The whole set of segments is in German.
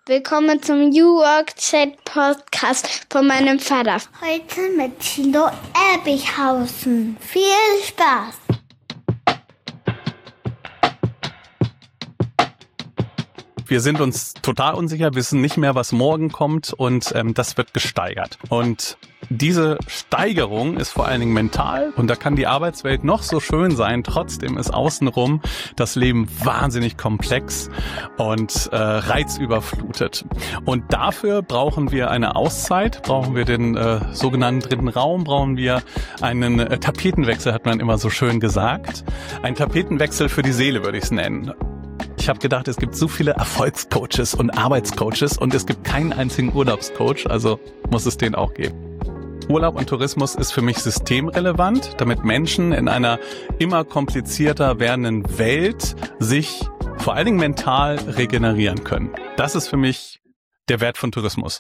Willkommen zum New Work Chat Podcast von meinem Vater. Heute mit Thilo Ebichhausen. Viel Spaß! Wir sind uns total unsicher, wissen nicht mehr, was morgen kommt und das wird gesteigert. Und diese Steigerung ist vor allen Dingen mental und da kann die Arbeitswelt noch so schön sein, trotzdem ist außenrum das Leben wahnsinnig komplex und reizüberflutet. Und dafür brauchen wir eine Auszeit, brauchen wir den sogenannten dritten Raum, brauchen wir einen Tapetenwechsel, hat man immer so schön gesagt. Ein Tapetenwechsel für die Seele würde ich es nennen. Ich habe gedacht, es gibt so viele Erfolgscoaches und Arbeitscoaches und es gibt keinen einzigen Urlaubscoach, also muss es den auch geben. Urlaub und Tourismus ist für mich systemrelevant, damit Menschen in einer immer komplizierter werdenden Welt sich vor allen Dingen mental regenerieren können. Das ist für mich der Wert von Tourismus.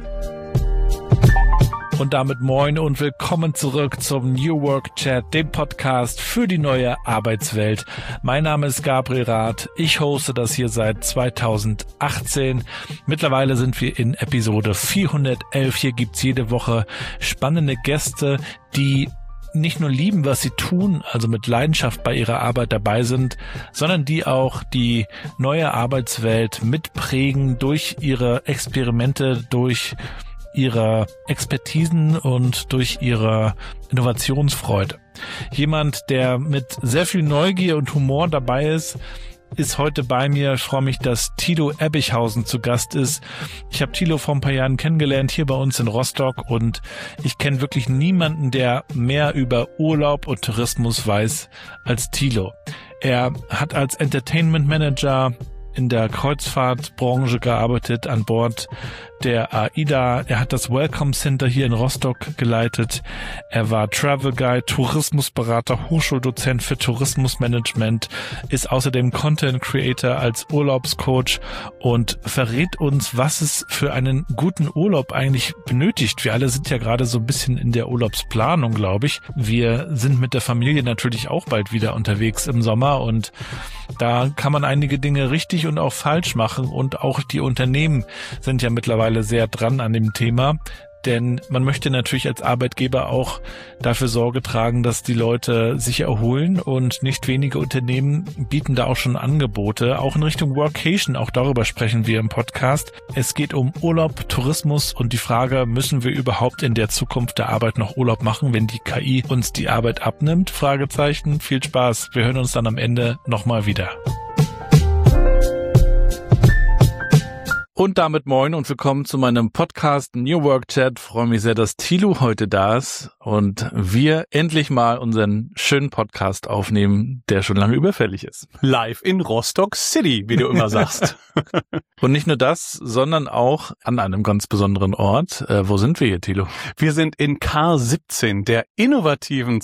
Und damit moin und willkommen zurück zum New Work Chat, dem Podcast für die neue Arbeitswelt. Mein Name ist Gabriel Rath. Ich hoste das hier seit 2018. Mittlerweile sind wir in Episode 411. Hier gibt's jede Woche spannende Gäste, die nicht nur lieben, was sie tun, also mit Leidenschaft bei ihrer Arbeit dabei sind, sondern die auch die neue Arbeitswelt mitprägen durch ihre Experimente, durch ihre Expertisen und durch ihre Innovationsfreude. Jemand, der mit sehr viel Neugier und Humor dabei ist heute bei mir. Ich freue mich, dass Thilo Ebichhausen zu Gast ist. Ich habe Thilo vor ein paar Jahren kennengelernt, hier bei uns in Rostock, und ich kenne wirklich niemanden, der mehr über Urlaub und Tourismus weiß als Thilo. Er hat als Entertainment Manager in der Kreuzfahrtbranche gearbeitet, an Bord der AIDA. Er hat das Welcome Center hier in Rostock geleitet. Er war Travel Guide, Tourismusberater, Hochschuldozent für Tourismusmanagement, ist außerdem Content Creator als Urlaubscoach und verrät uns, was es für einen guten Urlaub eigentlich benötigt. Wir alle sind ja gerade so ein bisschen in der Urlaubsplanung, glaube ich. Wir sind mit der Familie natürlich auch bald wieder unterwegs im Sommer und da kann man einige Dinge richtig und auch falsch machen, und auch die Unternehmen sind ja mittlerweile sehr dran an dem Thema, denn man möchte natürlich als Arbeitgeber auch dafür Sorge tragen, dass die Leute sich erholen, und nicht wenige Unternehmen bieten da auch schon Angebote, auch in Richtung Workation, auch darüber sprechen wir im Podcast. Es geht um Urlaub, Tourismus und die Frage, müssen wir überhaupt in der Zukunft der Arbeit noch Urlaub machen, wenn die KI uns die Arbeit abnimmt? Fragezeichen. Viel Spaß. Wir hören uns dann am Ende nochmal wieder. Und damit moin und willkommen zu meinem Podcast New Work Chat. Freue mich sehr, dass Thilo heute da ist und wir endlich mal unseren schönen Podcast aufnehmen, der schon lange überfällig ist. Live in Rostock City, wie du immer sagst. Und nicht nur das, sondern auch an einem ganz besonderen Ort. Wo sind wir hier, Thilo? Wir sind in K17, der innovativen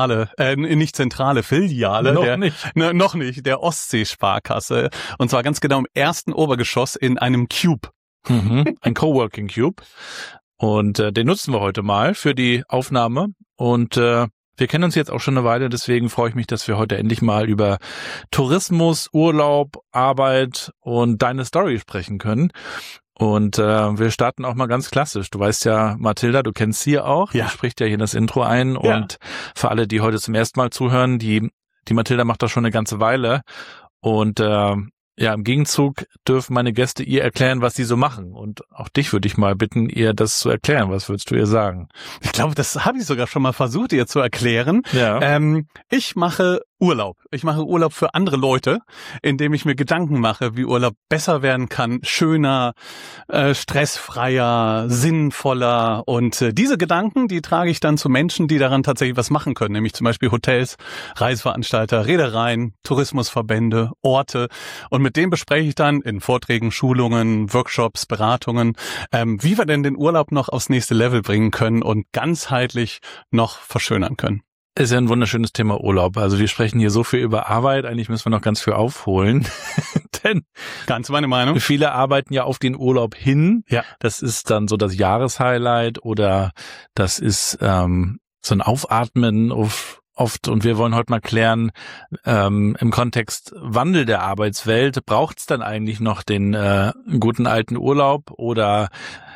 Filiale. Noch nicht, der Ostsee-Sparkasse. Und zwar ganz genau im ersten Obergeschoss in einem Cube. Ein Coworking Cube. Und den nutzen wir heute mal für die Aufnahme. Und wir kennen uns jetzt auch schon eine Weile, deswegen freue ich mich, dass wir heute endlich mal über Tourismus, Urlaub, Arbeit und deine Story sprechen können. Und wir starten auch mal ganz klassisch. Du weißt ja, Mathilda, du kennst sie auch. Ja. Die spricht ja hier das Intro ein. Ja. Und für alle, die heute zum ersten Mal zuhören, die Mathilda macht das schon eine ganze Weile. Und im Gegenzug dürfen meine Gäste ihr erklären, was sie so machen. Und auch dich würde ich mal bitten, ihr das zu erklären. Was würdest du ihr sagen? Ich glaube, das habe ich sogar schon mal versucht, ihr zu erklären. Ja. Ich mache Urlaub. Ich mache Urlaub für andere Leute, indem ich mir Gedanken mache, wie Urlaub besser werden kann, schöner, stressfreier, sinnvoller. Und diese Gedanken, die trage ich dann zu Menschen, die daran tatsächlich was machen können, nämlich zum Beispiel Hotels, Reiseveranstalter, Reedereien, Tourismusverbände, Orte. Und mit denen bespreche ich dann in Vorträgen, Schulungen, Workshops, Beratungen, wie wir denn den Urlaub noch aufs nächste Level bringen können und ganzheitlich noch verschönern können. Ist ja ein wunderschönes Thema Urlaub. Also wir sprechen hier so viel über Arbeit, eigentlich müssen wir noch ganz viel aufholen. Denn ganz meine Meinung. Viele arbeiten ja auf den Urlaub hin. Ja. Das ist dann so das Jahreshighlight oder das ist so ein Aufatmen oft und wir wollen heute mal klären, im Kontext Wandel der Arbeitswelt, braucht es dann eigentlich noch den guten alten Urlaub oder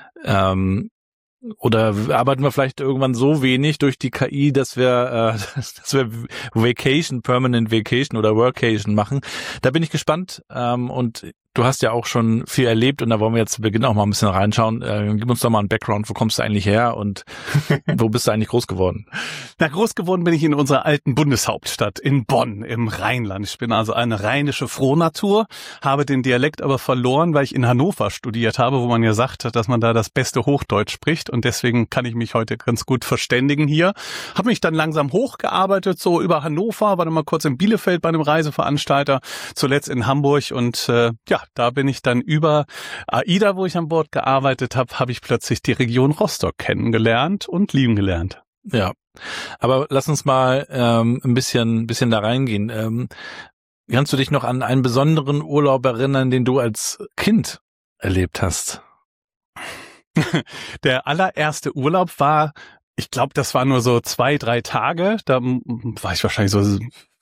arbeiten wir vielleicht irgendwann so wenig durch die KI, dass wir Permanent Vacation oder Workation machen? Da bin ich gespannt und du hast ja auch schon viel erlebt und da wollen wir jetzt zu Beginn auch mal ein bisschen reinschauen. Gib uns doch mal einen Background, wo kommst du eigentlich her und wo bist du eigentlich groß geworden? Na, groß geworden bin ich in unserer alten Bundeshauptstadt in Bonn im Rheinland. Ich bin also eine rheinische Frohnatur, habe den Dialekt aber verloren, weil ich in Hannover studiert habe, wo man ja sagt, dass man da das beste Hochdeutsch spricht und deswegen kann ich mich heute ganz gut verständigen hier. Habe mich dann langsam hochgearbeitet, so über Hannover, war dann mal kurz in Bielefeld bei einem Reiseveranstalter, zuletzt in Hamburg und da bin ich dann über AIDA, wo ich an Bord gearbeitet habe, habe ich plötzlich die Region Rostock kennengelernt und lieben gelernt. Ja, aber lass uns mal ein bisschen da reingehen. Kannst du dich noch an einen besonderen Urlaub erinnern, den du als Kind erlebt hast? Der allererste Urlaub war, ich glaube, das war nur so 2-3 Tage. Da war ich wahrscheinlich so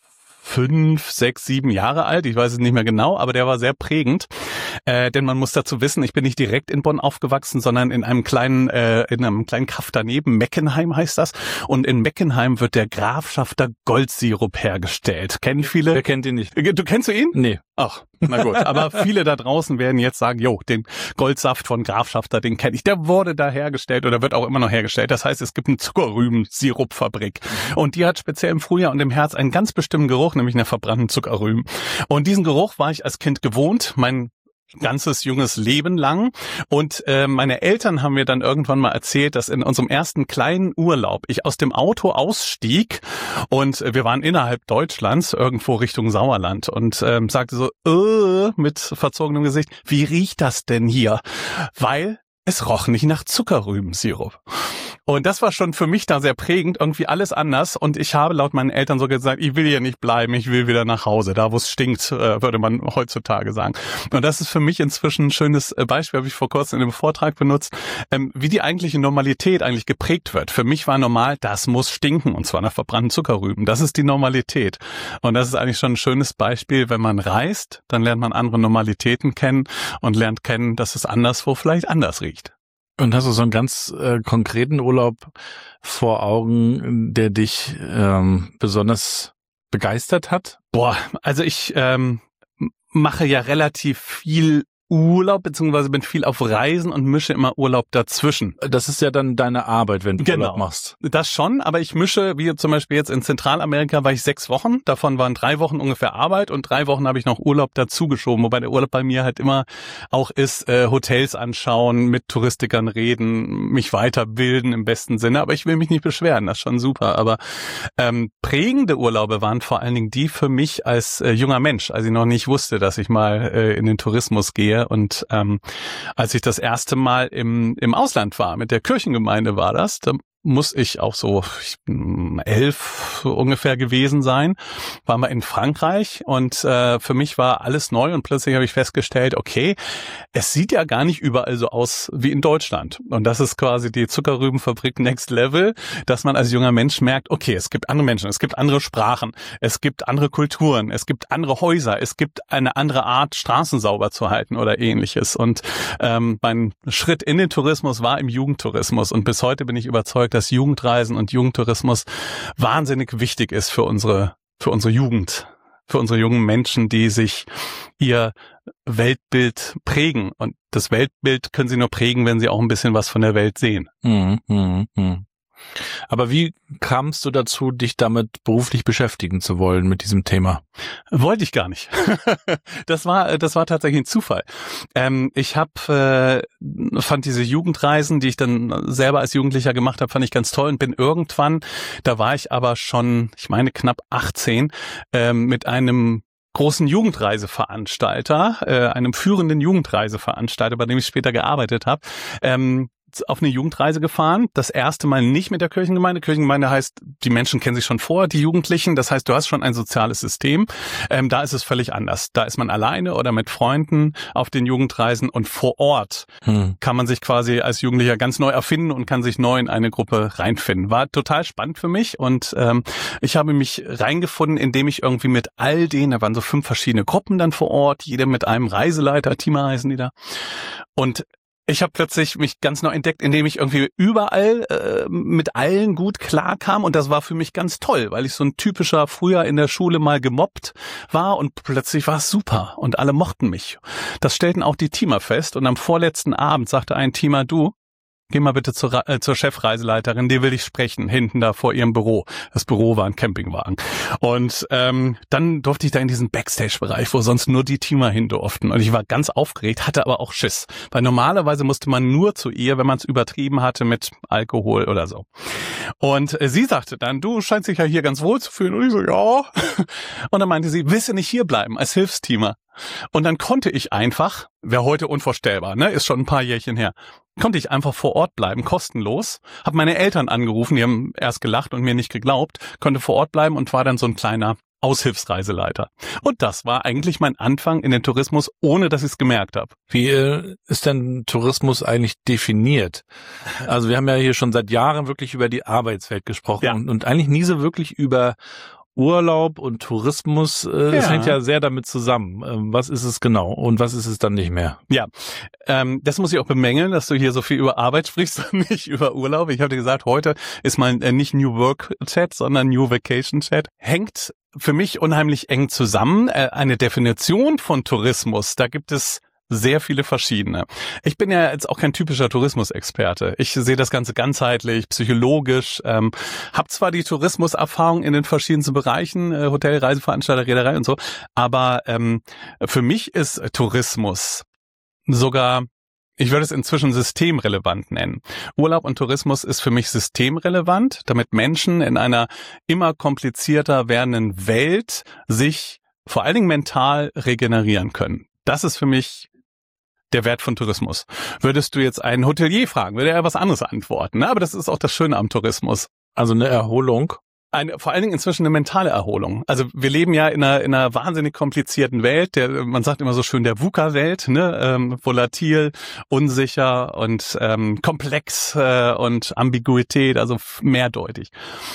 5, 6, 7 Jahre alt, ich weiß es nicht mehr genau, aber der war sehr prägend, denn man muss dazu wissen, ich bin nicht direkt in Bonn aufgewachsen, sondern in einem kleinen Kaff daneben, Meckenheim heißt das, und in Meckenheim wird der Grafschafter Goldsirup hergestellt. Kennen viele? Wer kennt ihn nicht? Du kennst ihn? Nee. Ach, na gut, aber viele da draußen werden jetzt sagen, den Goldsaft von Grafschafter, den kenne ich. Der wurde da hergestellt oder wird auch immer noch hergestellt. Das heißt, es gibt eine Zuckerrüben-Sirupfabrik und die hat speziell im Frühjahr und im Herbst einen ganz bestimmten Geruch, nämlich eine verbrannten Zuckerrüben. Und diesen Geruch war ich als Kind gewohnt, mein ganzes junges Leben lang. Und meine Eltern haben mir dann irgendwann mal erzählt, dass in unserem ersten kleinen Urlaub ich aus dem Auto ausstieg und wir waren innerhalb Deutschlands, irgendwo Richtung Sauerland und sagte so, mit verzogenem Gesicht, wie riecht das denn hier? Weil es roch nicht nach Zuckerrübensirup. Und das war schon für mich da sehr prägend, irgendwie alles anders. Und ich habe laut meinen Eltern so gesagt, ich will hier nicht bleiben, ich will wieder nach Hause, da wo es stinkt, würde man heutzutage sagen. Und das ist für mich inzwischen ein schönes Beispiel, habe ich vor kurzem in einem Vortrag benutzt, wie die eigentliche Normalität eigentlich geprägt wird. Für mich war normal, das muss stinken, und zwar nach verbrannten Zuckerrüben. Das ist die Normalität. Und das ist eigentlich schon ein schönes Beispiel, wenn man reist, dann lernt man andere Normalitäten kennen und lernt kennen, dass es anderswo vielleicht anders riecht. Und hast du so einen ganz konkreten Urlaub vor Augen, der dich besonders begeistert hat? Also ich mache ja relativ viel Urlaub, beziehungsweise bin viel auf Reisen und mische immer Urlaub dazwischen. Das ist ja dann deine Arbeit, wenn du Urlaub machst. Das schon, aber ich mische, wie zum Beispiel jetzt in Zentralamerika war ich 6 Wochen, davon waren 3 Wochen ungefähr Arbeit und 3 Wochen habe ich noch Urlaub dazu geschoben, wobei der Urlaub bei mir halt immer auch ist, Hotels anschauen, mit Touristikern reden, mich weiterbilden im besten Sinne, aber ich will mich nicht beschweren, das ist schon super, aber prägende Urlaube waren vor allen Dingen die für mich als junger Mensch, als ich noch nicht wusste, dass ich mal in den Tourismus gehe. Und als ich das erste Mal im Ausland war, mit der Kirchengemeinde war das, da muss ich auch so 11 ungefähr gewesen sein, waren wir in Frankreich und für mich war alles neu und plötzlich habe ich festgestellt, okay, es sieht ja gar nicht überall so aus wie in Deutschland und das ist quasi die Zuckerrübenfabrik Next Level, dass man als junger Mensch merkt, okay, es gibt andere Menschen, es gibt andere Sprachen, es gibt andere Kulturen, es gibt andere Häuser, es gibt eine andere Art, Straßen sauber zu halten oder ähnliches und mein Schritt in den Tourismus war im Jugendtourismus und bis heute bin ich überzeugt, dass Jugendreisen und Jugendtourismus wahnsinnig wichtig ist für unsere Jugend, für unsere jungen Menschen, die sich ihr Weltbild prägen. Und das Weltbild können sie nur prägen, wenn sie auch ein bisschen was von der Welt sehen. Aber wie kamst du dazu, dich damit beruflich beschäftigen zu wollen mit diesem Thema? Wollte ich gar nicht. Das war tatsächlich ein Zufall. Ich fand diese Jugendreisen, die ich dann selber als Jugendlicher gemacht habe, fand ich ganz toll und bin irgendwann, da war ich aber schon, ich meine knapp 18, mit einem großen Jugendreiseveranstalter, einem führenden Jugendreiseveranstalter, bei dem ich später gearbeitet habe, auf eine Jugendreise gefahren. Das erste Mal nicht mit der Kirchengemeinde. Kirchengemeinde heißt, die Menschen kennen sich schon vor, die Jugendlichen. Das heißt, du hast schon ein soziales System. Da ist es völlig anders. Da ist man alleine oder mit Freunden auf den Jugendreisen und vor Ort kann man sich quasi als Jugendlicher ganz neu erfinden und kann sich neu in eine Gruppe reinfinden. War total spannend für mich und ich habe mich reingefunden, indem ich irgendwie mit all denen, da waren so 5 verschiedene Gruppen dann vor Ort, jede mit einem Reiseleiter, Teamer heißen die da. Und ich habe plötzlich mich ganz neu entdeckt, indem ich irgendwie überall mit allen gut klarkam und das war für mich ganz toll, weil ich so ein typischer früher in der Schule mal gemobbt war und plötzlich war es super und alle mochten mich. Das stellten auch die Teamer fest und am vorletzten Abend sagte ein Teamer, du, geh mal bitte zur Chefreiseleiterin, die will ich sprechen, hinten da vor ihrem Büro. Das Büro war ein Campingwagen. Und dann durfte ich da in diesen Backstage-Bereich, wo sonst nur die Teamer hin durften. Und ich war ganz aufgeregt, hatte aber auch Schiss. Weil normalerweise musste man nur zu ihr, wenn man es übertrieben hatte mit Alkohol oder so. Und sie sagte dann, du scheinst dich ja hier ganz wohl zu fühlen. Und ich so, ja. Und dann meinte sie, willst du nicht hier bleiben als Hilfsteamer? Und dann konnte ich einfach, wäre heute unvorstellbar, ne, ist schon ein paar Jährchen her, konnte ich einfach vor Ort bleiben, kostenlos, habe meine Eltern angerufen, die haben erst gelacht und mir nicht geglaubt, konnte vor Ort bleiben und war dann so ein kleiner Aushilfsreiseleiter. Und das war eigentlich mein Anfang in den Tourismus, ohne dass ich es gemerkt habe. Wie ist denn Tourismus eigentlich definiert? Also wir haben ja hier schon seit Jahren wirklich über die Arbeitswelt gesprochen und eigentlich nie so wirklich über Urlaub und Tourismus, das hängt ja sehr damit zusammen. Was ist es genau und was ist es dann nicht mehr? Ja, das muss ich auch bemängeln, dass du hier so viel über Arbeit sprichst und nicht über Urlaub. Ich habe dir gesagt, heute ist mal nicht New Work Chat, sondern New Vacation Chat. Hängt für mich unheimlich eng zusammen. Eine Definition von Tourismus, da gibt es sehr viele verschiedene. Ich bin ja jetzt auch kein typischer Tourismusexperte. Ich sehe das Ganze ganzheitlich, psychologisch, habe zwar die Tourismuserfahrung in den verschiedensten Bereichen, Hotel, Reiseveranstalter, Reederei und so, aber für mich ist Tourismus sogar, ich würde es inzwischen systemrelevant nennen. Urlaub und Tourismus ist für mich systemrelevant, damit Menschen in einer immer komplizierter werdenden Welt sich vor allen Dingen mental regenerieren können. Das ist für mich der Wert von Tourismus. Würdest du jetzt einen Hotelier fragen, würde er was anderes antworten. Aber das ist auch das Schöne am Tourismus. Also eine Erholung. Vor allen Dingen inzwischen eine mentale Erholung. Also wir leben ja in einer wahnsinnig komplizierten Welt, man sagt immer so schön der VUCA-Welt, ne? Volatil, unsicher und komplex und Ambiguität, also mehrdeutig.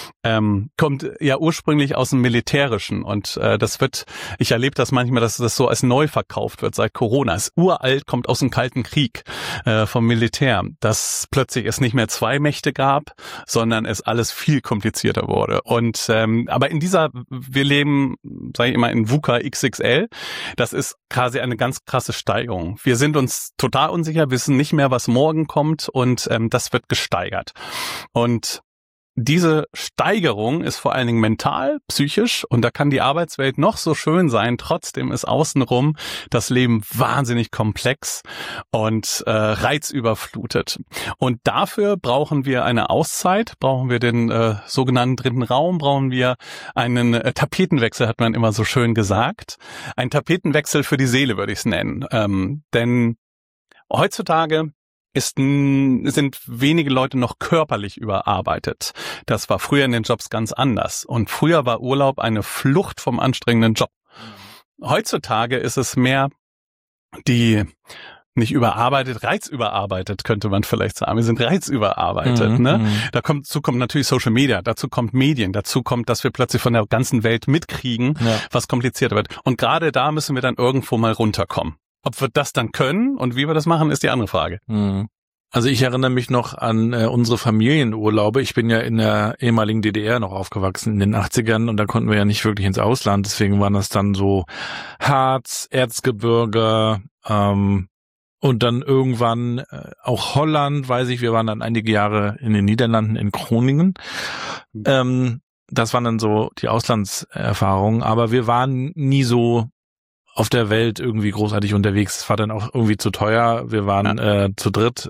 Kommt ja ursprünglich aus dem Militärischen und ich erlebe das manchmal, dass das so als neu verkauft wird seit Corona. Es ist uralt, kommt aus dem Kalten Krieg vom Militär, dass plötzlich es nicht mehr 2 Mächte gab, sondern es alles viel komplizierter wurde. Und aber wir leben, sage ich immer, in VUCA XXL. Das ist quasi eine ganz krasse Steigerung. Wir sind uns total unsicher, wissen nicht mehr, was morgen kommt und das wird gesteigert. Und diese Steigerung ist vor allen Dingen mental, psychisch und da kann die Arbeitswelt noch so schön sein, trotzdem ist außenrum das Leben wahnsinnig komplex und reizüberflutet. Und dafür brauchen wir eine Auszeit, brauchen wir den sogenannten dritten Raum, brauchen wir einen Tapetenwechsel, hat man immer so schön gesagt. Ein Tapetenwechsel für die Seele würde ich es nennen, denn heutzutage sind wenige Leute noch körperlich überarbeitet. Das war früher in den Jobs ganz anders. Und früher war Urlaub eine Flucht vom anstrengenden Job. Heutzutage ist es mehr nicht überarbeitet, reizüberarbeitet, könnte man vielleicht sagen. Wir sind reizüberarbeitet, ne? Dazu kommt natürlich Social Media, dazu kommt Medien, dazu kommt, dass wir plötzlich von der ganzen Welt mitkriegen, was komplizierter wird. Und gerade da müssen wir dann irgendwo mal runterkommen. Ob wir das dann können und wie wir das machen, ist die andere Frage. Also ich erinnere mich noch an unsere Familienurlaube. Ich bin ja in der ehemaligen DDR noch aufgewachsen, in den 80ern, und da konnten wir ja nicht wirklich ins Ausland. Deswegen waren das dann so Harz, Erzgebirge und dann irgendwann auch Holland, weiß ich. Wir waren dann einige Jahre in den Niederlanden, in Groningen. Das waren dann so die Auslandserfahrungen, aber wir waren nie so auf der Welt irgendwie großartig unterwegs. Es war dann auch irgendwie zu teuer. Wir waren zu dritt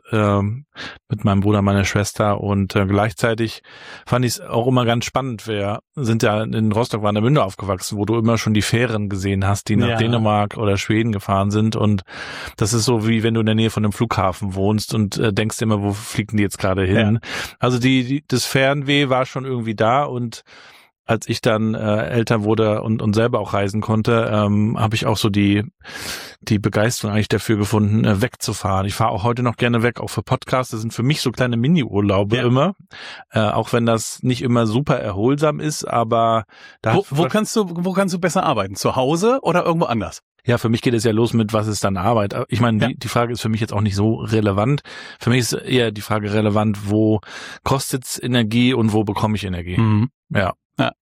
mit meinem Bruder, meiner Schwester und gleichzeitig fand ich es auch immer ganz spannend. Wir sind ja in Rostock-Warnemünde aufgewachsen, wo du immer schon die Fähren gesehen hast, die nach Dänemark oder Schweden gefahren sind, und das ist so, wie wenn du in der Nähe von einem Flughafen wohnst und denkst immer, wo fliegen die jetzt gerade hin? Ja. Also das Fernweh war schon irgendwie da, und als ich dann älter wurde und selber auch reisen konnte, habe ich auch so die Begeisterung eigentlich dafür gefunden, wegzufahren. Ich fahre auch heute noch gerne weg, auch für Podcasts. Das sind für mich so kleine Mini-Urlaube immer, auch wenn das nicht immer super erholsam ist, aber wo kannst du besser arbeiten? Zu Hause oder irgendwo anders? Ja, für mich geht es ja los mit, was ist dann Arbeit? Ich meine, die Frage ist für mich jetzt auch nicht so relevant. Für mich ist eher die Frage relevant, wo kostet's Energie und wo bekomme ich Energie? Mhm. Ja.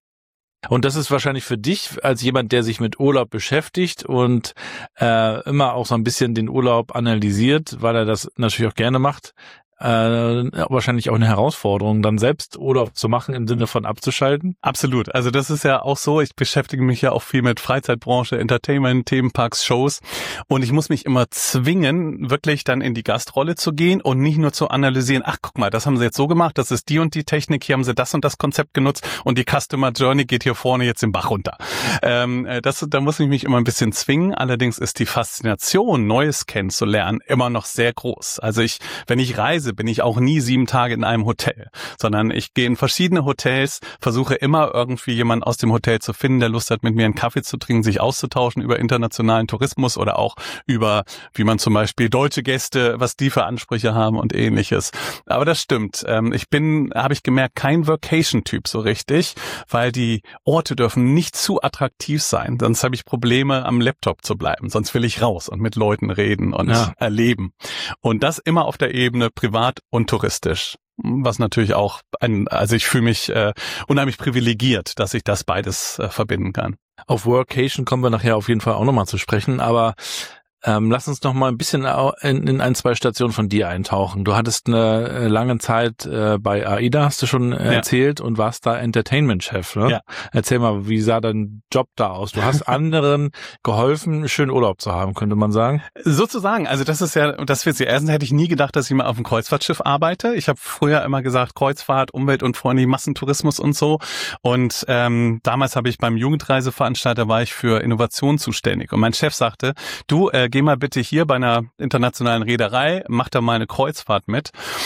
Und das ist wahrscheinlich für dich als jemand, der sich mit Urlaub beschäftigt und immer auch so ein bisschen den Urlaub analysiert, weil er das natürlich auch gerne macht, wahrscheinlich auch eine Herausforderung, dann selbst Urlaub zu machen im Sinne von abzuschalten. Absolut. Also das ist ja auch so, ich beschäftige mich ja auch viel mit Freizeitbranche, Entertainment, Themenparks, Shows, und ich muss mich immer zwingen, wirklich dann in die Gastrolle zu gehen und nicht nur zu analysieren, ach guck mal, das haben sie jetzt so gemacht, das ist die und die Technik, hier haben sie das und das Konzept genutzt und die Customer Journey geht hier vorne jetzt den Bach runter. Da muss ich mich immer ein bisschen zwingen, allerdings ist die Faszination, Neues kennenzulernen, immer noch sehr groß. Also wenn ich reise, bin ich auch nie 7 Tage in einem Hotel, sondern ich gehe in verschiedene Hotels, versuche immer irgendwie jemanden aus dem Hotel zu finden, der Lust hat, mit mir einen Kaffee zu trinken, sich auszutauschen über internationalen Tourismus oder auch über, wie man zum Beispiel deutsche Gäste, was die für Ansprüche haben und ähnliches. Aber das stimmt. Habe ich gemerkt, kein Vacation-Typ so richtig, weil die Orte dürfen nicht zu attraktiv sein, sonst habe ich Probleme, am Laptop zu bleiben. Sonst will ich raus und mit Leuten reden und erleben. Und das immer auf der Ebene privat und touristisch. Was natürlich auch also ich fühle mich unheimlich privilegiert, dass ich das beides verbinden kann. Auf Workation kommen wir nachher auf jeden Fall auch nochmal zu sprechen, aber lass uns noch mal ein bisschen in 1-2 Stationen von dir eintauchen. Du hattest eine lange Zeit bei AIDA, hast du schon erzählt, und warst da Entertainment-Chef. Ne? Ja. Erzähl mal, wie sah dein Job da aus? Du hast anderen geholfen, schönen Urlaub zu haben, könnte man sagen. Sozusagen. Also das ist ja, das wird's ja. Erstens hätte ich nie gedacht, dass ich mal auf einem Kreuzfahrtschiff arbeite. Ich habe früher immer gesagt, Kreuzfahrt, Umwelt und freundlich, Massentourismus und so. Und damals habe ich beim Jugendreiseveranstalter, war ich für Innovation zuständig. Und mein Chef sagte, du, geh mal bitte hier bei einer internationalen Reederei, mach da mal eine Kreuzfahrt mit,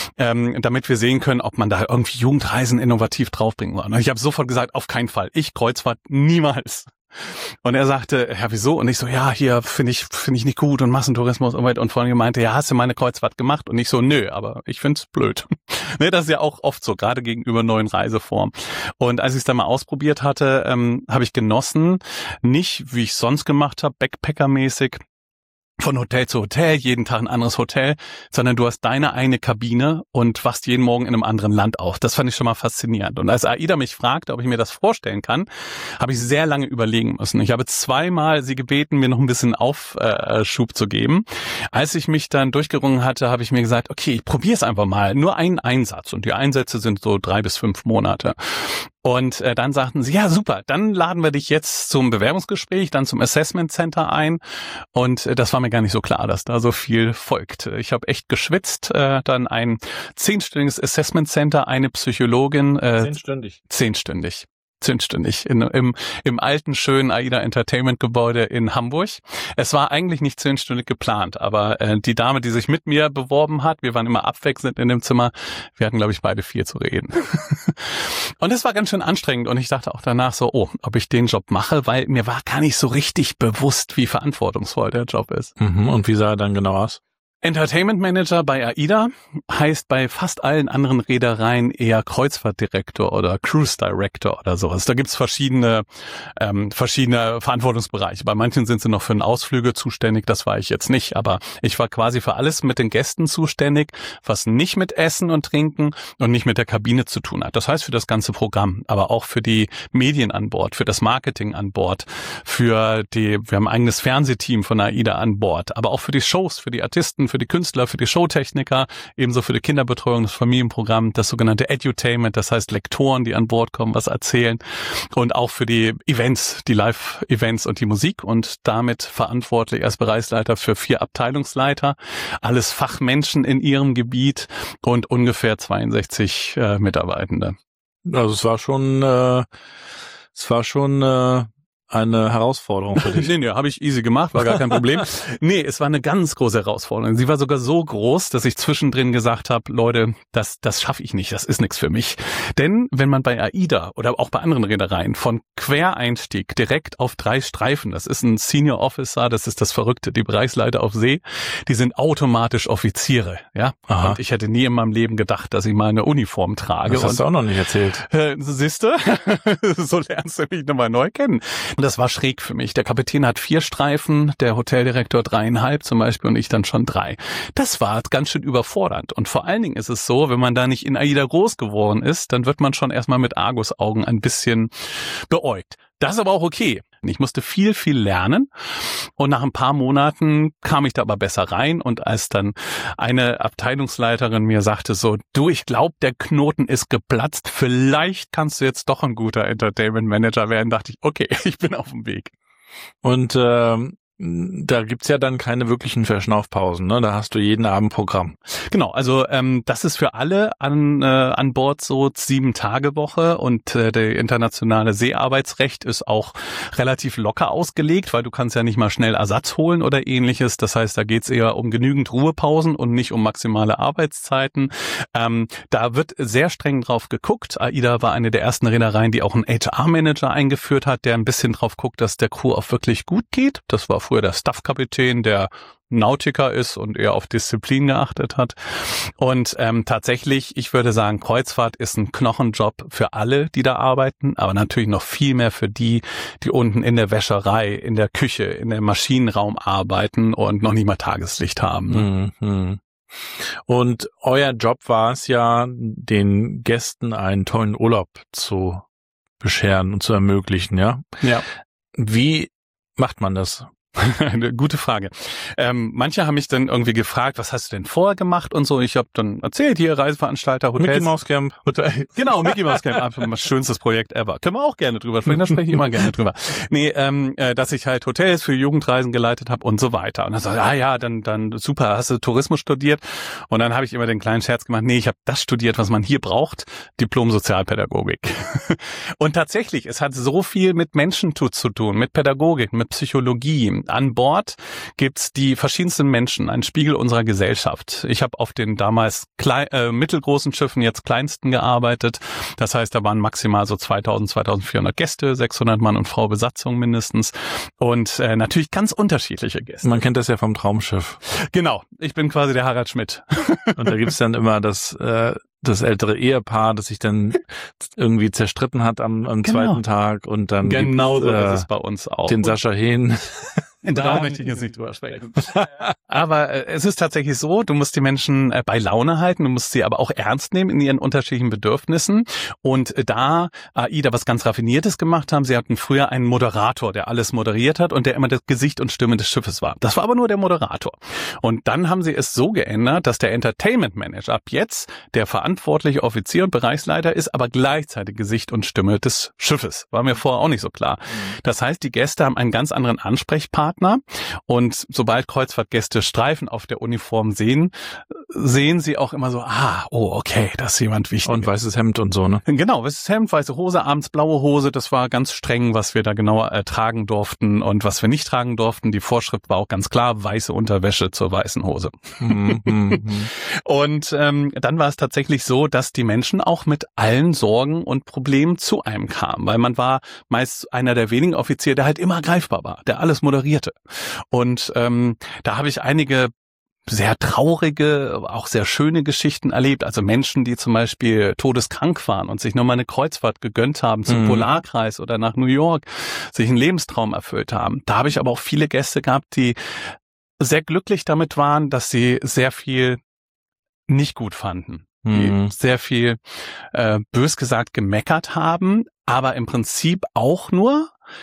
damit wir sehen können, ob man da irgendwie Jugendreisen innovativ draufbringen kann. Und ich habe sofort gesagt, auf keinen Fall. Ich Kreuzfahrt niemals. Und er sagte, ja, wieso? Und ich so, ja, hier finde ich nicht gut und Massentourismus und vor allem meinte, ja, hast du mal eine Kreuzfahrt gemacht? Und ich so, nö, aber ich find's blöd. Ne, das ist ja auch oft so, gerade gegenüber neuen Reiseformen. Und als ich es dann mal ausprobiert hatte, habe ich genossen, nicht, wie ich sonst gemacht habe, Backpacker-mäßig, von Hotel zu Hotel, jeden Tag ein anderes Hotel, sondern du hast deine eine Kabine und wachst jeden Morgen in einem anderen Land auf. Das fand ich schon mal faszinierend. Und als AIDA mich fragte, ob ich mir das vorstellen kann, habe ich sehr lange überlegen müssen. Ich habe 2-mal sie gebeten, mir noch ein bisschen Aufschub zu geben. Als ich mich dann durchgerungen hatte, habe ich mir gesagt, okay, ich probiere es einfach mal. Nur einen Einsatz. Und die Einsätze sind so 3 bis 5 Monate. Und dann sagten sie, ja super, dann laden wir dich jetzt zum Bewerbungsgespräch, dann zum Assessment Center ein. Und das war mir gar nicht so klar, dass da so viel folgt. Ich habe echt geschwitzt, dann ein 10-stündiges Assessment Center, eine Psychologin. 10-stündig? 10-stündig. 10-stündig im alten, schönen AIDA Entertainment Gebäude in Hamburg. Es war eigentlich nicht 10-stündig geplant, aber die Dame, die sich mit mir beworben hat, wir waren immer abwechselnd in dem Zimmer, wir hatten, glaube ich, beide 4 zu reden. Und es war ganz schön anstrengend und ich dachte auch danach so, ob ich den Job mache, weil mir war gar nicht so richtig bewusst, wie verantwortungsvoll der Job ist. Und wie sah er dann genau aus? Entertainment Manager bei AIDA heißt bei fast allen anderen Reedereien eher Kreuzfahrtdirektor oder Cruise Director oder sowas. Da gibt's verschiedene Verantwortungsbereiche. Bei manchen sind sie noch für den Ausflüge zuständig, das war ich jetzt nicht. Aber ich war quasi für alles mit den Gästen zuständig, was nicht mit Essen und Trinken und nicht mit der Kabine zu tun hat. Das heißt für das ganze Programm, aber auch für die Medien an Bord, für das Marketing an Bord, wir haben ein eigenes Fernsehteam von AIDA an Bord, aber auch für die Shows, für die Artisten, Treffen für die Künstler, für die Showtechniker, ebenso für die Kinderbetreuung, das Familienprogramm, das sogenannte Edutainment, das heißt Lektoren, die an Bord kommen, was erzählen und auch für die Events, die Live-Events und die Musik und damit verantwortlich als Bereichsleiter für 4 Abteilungsleiter, alles Fachmenschen in ihrem Gebiet und ungefähr 62 Mitarbeitende. Also es war schon eine Herausforderung für dich. Nee, habe ich easy gemacht, war gar kein Problem. Nee, es war eine ganz große Herausforderung. Sie war sogar so groß, dass ich zwischendrin gesagt habe, Leute, das schaffe ich nicht, das ist nichts für mich. Denn wenn man bei AIDA oder auch bei anderen Reedereien von Quereinstieg direkt auf 3 Streifen, das ist ein Senior Officer, das ist das Verrückte, die Bereichsleiter auf See, die sind automatisch Offiziere. Ja. Aha. Und ich hätte nie in meinem Leben gedacht, dass ich mal eine Uniform trage. Das hast du auch noch nicht erzählt. Siehste, so lernst du mich nochmal neu kennen. Und das war schräg für mich. Der Kapitän hat 4 Streifen, der Hoteldirektor 3,5 zum Beispiel und ich dann schon 3. Das war ganz schön überfordernd. Und vor allen Dingen ist es so, wenn man da nicht in AIDA groß geworden ist, dann wird man schon erstmal mit Argusaugen ein bisschen beäugt. Das ist aber auch okay. Ich musste viel lernen und nach ein paar Monaten kam ich da aber besser rein und als dann eine Abteilungsleiterin mir sagte so, du, ich glaube, der Knoten ist geplatzt, vielleicht kannst du jetzt doch ein guter Entertainment Manager werden, dachte ich, okay, ich bin auf dem Weg. Und da gibt's ja dann keine wirklichen Verschnaufpausen, ne? Da hast du jeden Abend Programm. Genau, also das ist für alle an Bord so 7-Tage-Woche und der internationale Seearbeitsrecht ist auch relativ locker ausgelegt, weil du kannst ja nicht mal schnell Ersatz holen oder ähnliches. Das heißt, da geht's eher um genügend Ruhepausen und nicht um maximale Arbeitszeiten. Da wird sehr streng drauf geguckt. AIDA war eine der ersten Reedereien, die auch einen HR-Manager eingeführt hat, der ein bisschen drauf guckt, dass der Crew auch wirklich gut geht. Das war früher der Staffkapitän, der Nautiker ist und eher auf Disziplin geachtet hat. Und tatsächlich, ich würde sagen, Kreuzfahrt ist ein Knochenjob für alle, die da arbeiten, aber natürlich noch viel mehr für die unten in der Wäscherei, in der Küche, in der Maschinenraum arbeiten und noch nicht mal Tageslicht haben. Mhm. Und euer Job war es ja, den Gästen einen tollen Urlaub zu bescheren und zu ermöglichen, ja? Ja. Wie macht man das? Eine gute Frage. Manche haben mich dann irgendwie gefragt, was hast du denn vorher gemacht und so. Ich habe dann erzählt, hier Reiseveranstalter, Hotels. Mickey Mouse Camp. Genau, Mickey Mouse Camp. Schönstes Projekt ever. Können wir auch gerne drüber sprechen, da spreche ich immer gerne drüber. Nee, dass ich halt Hotels für Jugendreisen geleitet habe und so weiter. Und dann so, dann super, hast du Tourismus studiert? Und dann habe ich immer den kleinen Scherz gemacht, nee, ich habe das studiert, was man hier braucht, Diplom Sozialpädagogik. Und tatsächlich, es hat so viel mit Menschen zu tun, mit Pädagogik, mit Psychologie. An Bord gibt's die verschiedensten Menschen, ein Spiegel unserer Gesellschaft. Ich habe auf den damals mittelgroßen Schiffen, jetzt kleinsten, gearbeitet. Das heißt, da waren maximal so 2400 Gäste, 600 Mann und Frau Besatzung mindestens. Und natürlich ganz unterschiedliche Gäste. Man kennt das ja vom Traumschiff. Genau, ich bin quasi der Harald Schmidt. Und da gibt's dann immer das ältere Ehepaar, das sich dann irgendwie zerstritten hat am zweiten Tag und dann genau so ist es bei uns auch. Den Sascha Hehn. Da möchte ich jetzt nicht drüber sprechen. Aber es ist tatsächlich so, du musst die Menschen bei Laune halten, du musst sie aber auch ernst nehmen in ihren unterschiedlichen Bedürfnissen. Und da AIDA was ganz Raffiniertes gemacht haben, sie hatten früher einen Moderator, der alles moderiert hat und der immer das Gesicht und Stimme des Schiffes war. Das war aber nur der Moderator. Und dann haben sie es so geändert, dass der Entertainment Manager ab jetzt der verantwortliche Offizier und Bereichsleiter ist, aber gleichzeitig Gesicht und Stimme des Schiffes. War mir vorher auch nicht so klar. Das heißt, die Gäste haben einen ganz anderen Ansprechpartner. Und sobald Kreuzfahrtgäste Streifen auf der Uniform sehen sie auch immer so, okay, da ist jemand wichtig. Und weißes Hemd und so, ne? Genau, weißes Hemd, weiße Hose, abends blaue Hose, das war ganz streng, was wir da genau tragen durften und was wir nicht tragen durften. Die Vorschrift war auch ganz klar, weiße Unterwäsche zur weißen Hose. Und dann war es tatsächlich so, dass die Menschen auch mit allen Sorgen und Problemen zu einem kamen, weil man war meist einer der wenigen Offiziere, der halt immer greifbar war, der alles moderierte. Und da habe ich einige sehr traurige, auch sehr schöne Geschichten erlebt. Also Menschen, die zum Beispiel todeskrank waren und sich nochmal eine Kreuzfahrt gegönnt haben zum Polarkreis oder nach New York, sich einen Lebenstraum erfüllt haben. Da habe ich aber auch viele Gäste gehabt, die sehr glücklich damit waren, dass sie sehr viel nicht gut fanden. Die sehr viel, bös gesagt, gemeckert haben, aber im Prinzip auch nur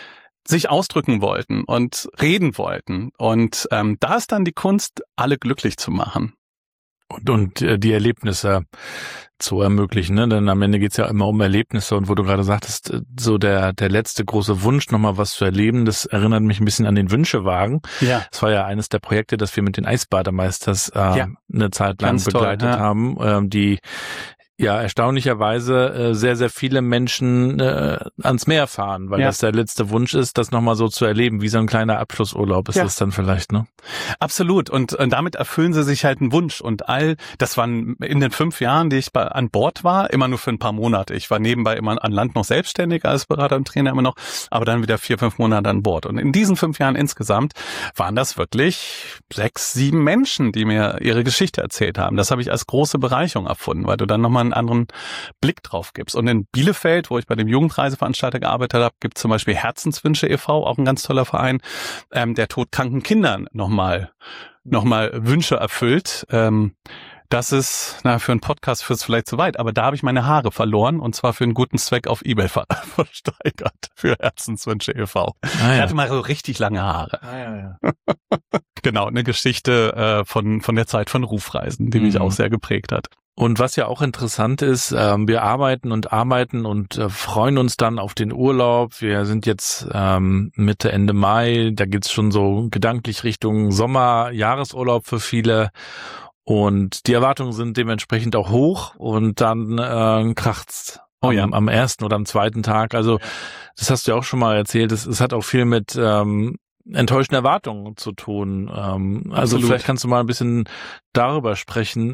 sich ausdrücken wollten und reden wollten. Und da ist dann die Kunst, alle glücklich zu machen. Und die Erlebnisse zu ermöglichen, ne? Denn am Ende geht's ja immer um Erlebnisse und wo du gerade sagtest, so der letzte große Wunsch, nochmal was zu erleben, das erinnert mich ein bisschen an den Wünschewagen. Ja. Das war ja eines der Projekte, das wir mit den Eisbademeisters eine Zeit lang begleitet haben, die ja erstaunlicherweise sehr, sehr viele Menschen ans Meer fahren, weil das der letzte Wunsch ist, das nochmal so zu erleben, wie so ein kleiner Abschlussurlaub ist das dann vielleicht, ne? Absolut. Und damit erfüllen sie sich halt einen Wunsch. Und das waren in den 5 Jahren, die ich an Bord war, immer nur für ein paar Monate. Ich war nebenbei immer an Land noch selbstständig als Berater und Trainer immer noch, aber dann wieder 4, 5 Monate an Bord. Und in diesen 5 Jahren insgesamt waren das wirklich 6, 7 Menschen, die mir ihre Geschichte erzählt haben. Das habe ich als große Bereicherung erfunden, weil du dann nochmal einen anderen Blick drauf gibst. Und in Bielefeld, wo ich bei dem Jugendreiseveranstalter gearbeitet habe, gibt es zum Beispiel Herzenswünsche e.V., auch ein ganz toller Verein, der todkranken Kindern nochmal Wünsche erfüllt. Das ist, für einen Podcast führt es vielleicht zu weit, aber da habe ich meine Haare verloren und zwar für einen guten Zweck auf eBay versteigert für Herzenswünsche e.V. Er hatte mal so richtig lange Haare. Genau, eine Geschichte von der Zeit von Rufreisen, die mich auch sehr geprägt hat. Und was ja auch interessant ist, wir arbeiten und freuen uns dann auf den Urlaub. Wir sind jetzt Mitte, Ende Mai, da geht's schon so gedanklich Richtung Sommer, Jahresurlaub für viele. Und die Erwartungen sind dementsprechend auch hoch und dann kracht's am ersten oder am zweiten Tag. Also das hast du ja auch schon mal erzählt. Es hat auch viel mit enttäuschten Erwartungen zu tun. Also vielleicht kannst du mal ein bisschen darüber sprechen,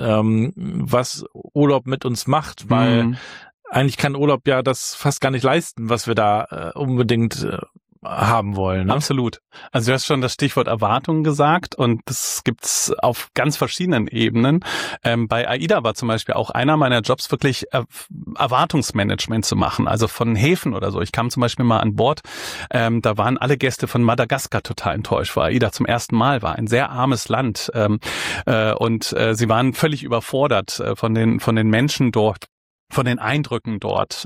was Urlaub mit uns macht, weil eigentlich kann Urlaub ja das fast gar nicht leisten, was wir da unbedingt haben wollen. Ne? Absolut. Also du hast schon das Stichwort Erwartungen gesagt und das gibt's auf ganz verschiedenen Ebenen. Bei AIDA war zum Beispiel auch einer meiner Jobs wirklich Erwartungsmanagement zu machen, also von Häfen oder so. Ich kam zum Beispiel mal an Bord, da waren alle Gäste von Madagaskar total enttäuscht, weil AIDA zum ersten Mal war. Ein sehr armes Land und sie waren völlig überfordert von den Menschen dort, von den Eindrücken dort,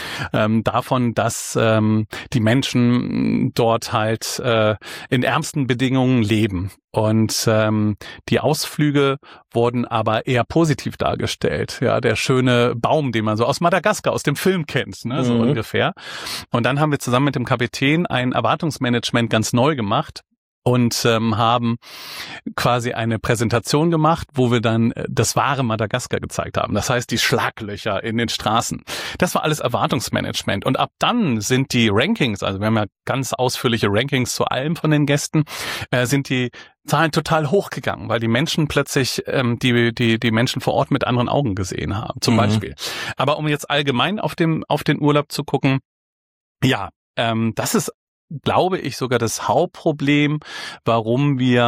davon, dass die Menschen dort halt in ärmsten Bedingungen leben. Und die Ausflüge wurden aber eher positiv dargestellt. Ja, der schöne Baum, den man so aus Madagaskar, aus dem Film kennt, ne, so ungefähr. Und dann haben wir zusammen mit dem Kapitän ein Erwartungsmanagement ganz neu gemacht. Und haben quasi eine Präsentation gemacht, wo wir dann das wahre Madagaskar gezeigt haben. Das heißt, die Schlaglöcher in den Straßen. Das war alles Erwartungsmanagement. Und ab dann sind die Rankings, also wir haben ja ganz ausführliche Rankings zu allem von den Gästen, sind die Zahlen total hochgegangen, weil die Menschen plötzlich die Menschen vor Ort mit anderen Augen gesehen haben, zum Beispiel. Aber um jetzt allgemein auf den Urlaub zu gucken, das ist, glaube ich, sogar das Hauptproblem, warum wir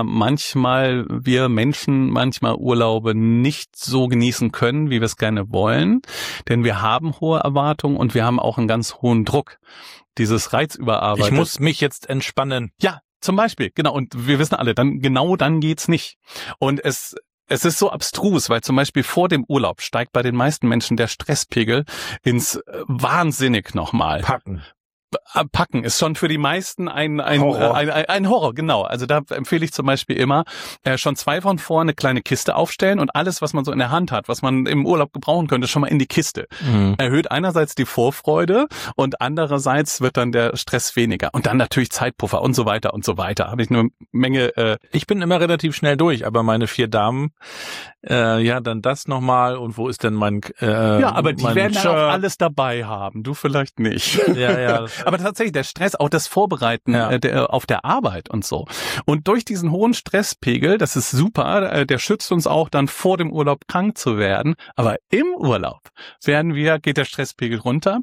Menschen manchmal Urlaube nicht so genießen können, wie wir es gerne wollen. Denn wir haben hohe Erwartungen und wir haben auch einen ganz hohen Druck. Dieses Reizüberarbeitet. Ich muss mich jetzt entspannen. Ja, zum Beispiel, genau. Und wir wissen alle, dann geht's nicht. Und es ist so abstrus, weil zum Beispiel vor dem Urlaub steigt bei den meisten Menschen der Stresspegel ins Wahnsinnig nochmal. Packen ist schon für die meisten ein Horror, genau. Also da empfehle ich zum Beispiel immer, schon 2 Wochen vor eine kleine Kiste aufstellen und alles, was man so in der Hand hat, was man im Urlaub gebrauchen könnte, schon mal in die Kiste. Erhöht einerseits die Vorfreude und andererseits wird dann der Stress weniger. Und dann natürlich Zeitpuffer und so weiter und so weiter. Habe ich eine Menge. Ich bin immer relativ schnell durch, aber meine 4 Damen, dann das nochmal und wo ist denn mein aber die werden dann auch alles dabei haben. Du vielleicht nicht. Ja. Aber tatsächlich der Stress, auch das Vorbereiten auf der Arbeit und so. Und durch diesen hohen Stresspegel, das ist super, der schützt uns auch dann vor dem Urlaub krank zu werden. Aber im Urlaub geht der Stresspegel runter,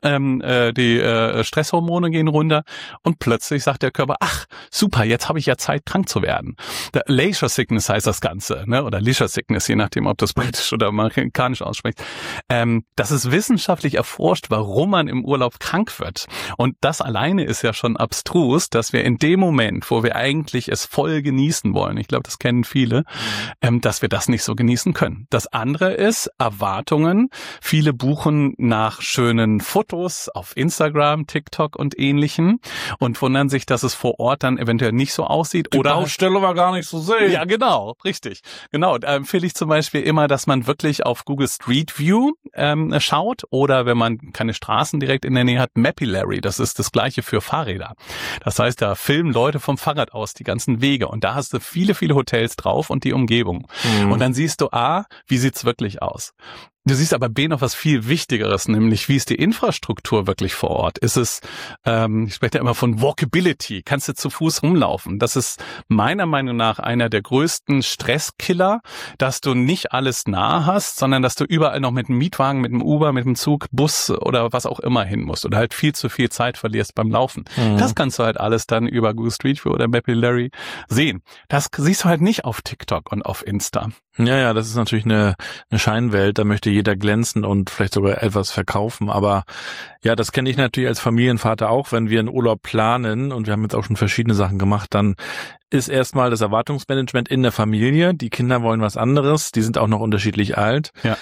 die Stresshormone gehen runter und plötzlich sagt der Körper, ach super, jetzt habe ich ja Zeit, krank zu werden. Leisure Sickness heißt das Ganze, ne? Oder Leisure Sickness, je nachdem, ob das britisch oder amerikanisch ausspricht. Das ist wissenschaftlich erforscht, warum man im Urlaub krank wird. Und das alleine ist ja schon abstrus, dass wir in dem Moment, wo wir eigentlich es voll genießen wollen, ich glaube, das kennen viele, dass wir das nicht so genießen können. Das andere ist Erwartungen. Viele buchen nach schönen Fotos auf Instagram, TikTok und Ähnlichem und wundern sich, dass es vor Ort dann eventuell nicht so aussieht. Die oder Baustelle war gar nicht so sehen. Ja, genau, richtig. Genau, da empfehle ich zum Beispiel immer, dass man wirklich auf Google Street View schaut oder wenn man keine Straßen direkt in der Nähe hat, Mapillary, das ist das Gleiche für Fahrräder. Das heißt, da filmen Leute vom Fahrrad aus die ganzen Wege und da hast du viele, viele Hotels drauf und die Umgebung. Und dann siehst du A, wie sieht's wirklich aus? Du siehst aber B noch was viel Wichtigeres, nämlich wie ist die Infrastruktur wirklich vor Ort? Ist es, ich spreche ja immer von Walkability, kannst du zu Fuß rumlaufen? Das ist meiner Meinung nach einer der größten Stresskiller, dass du nicht alles nah hast, sondern dass du überall noch mit dem Mietwagen, mit dem Uber, mit dem Zug, Bus oder was auch immer hin musst oder halt viel zu viel Zeit verlierst beim Laufen. Das kannst du halt alles dann über Google Street View oder Mapillary sehen. Das siehst du halt nicht auf TikTok und auf Insta. Ja, das ist natürlich eine Scheinwelt, da möchte jeder glänzen und vielleicht sogar etwas verkaufen, aber ja, das kenne ich natürlich als Familienvater auch, wenn wir einen Urlaub planen und wir haben jetzt auch schon verschiedene Sachen gemacht, dann ist erstmal das Erwartungsmanagement in der Familie, die Kinder wollen was anderes, die sind auch noch unterschiedlich alt. Ja.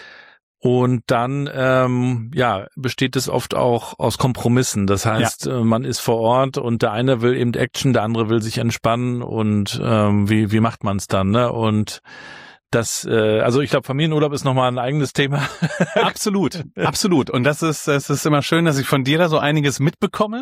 Und dann besteht es oft auch aus Kompromissen. Das heißt, man ist vor Ort und der eine will eben Action, der andere will sich entspannen und wie macht man es dann, ne? Und das, also ich glaube, Familienurlaub ist nochmal ein eigenes Thema. Absolut. Und das ist immer schön, dass ich von dir da so einiges mitbekomme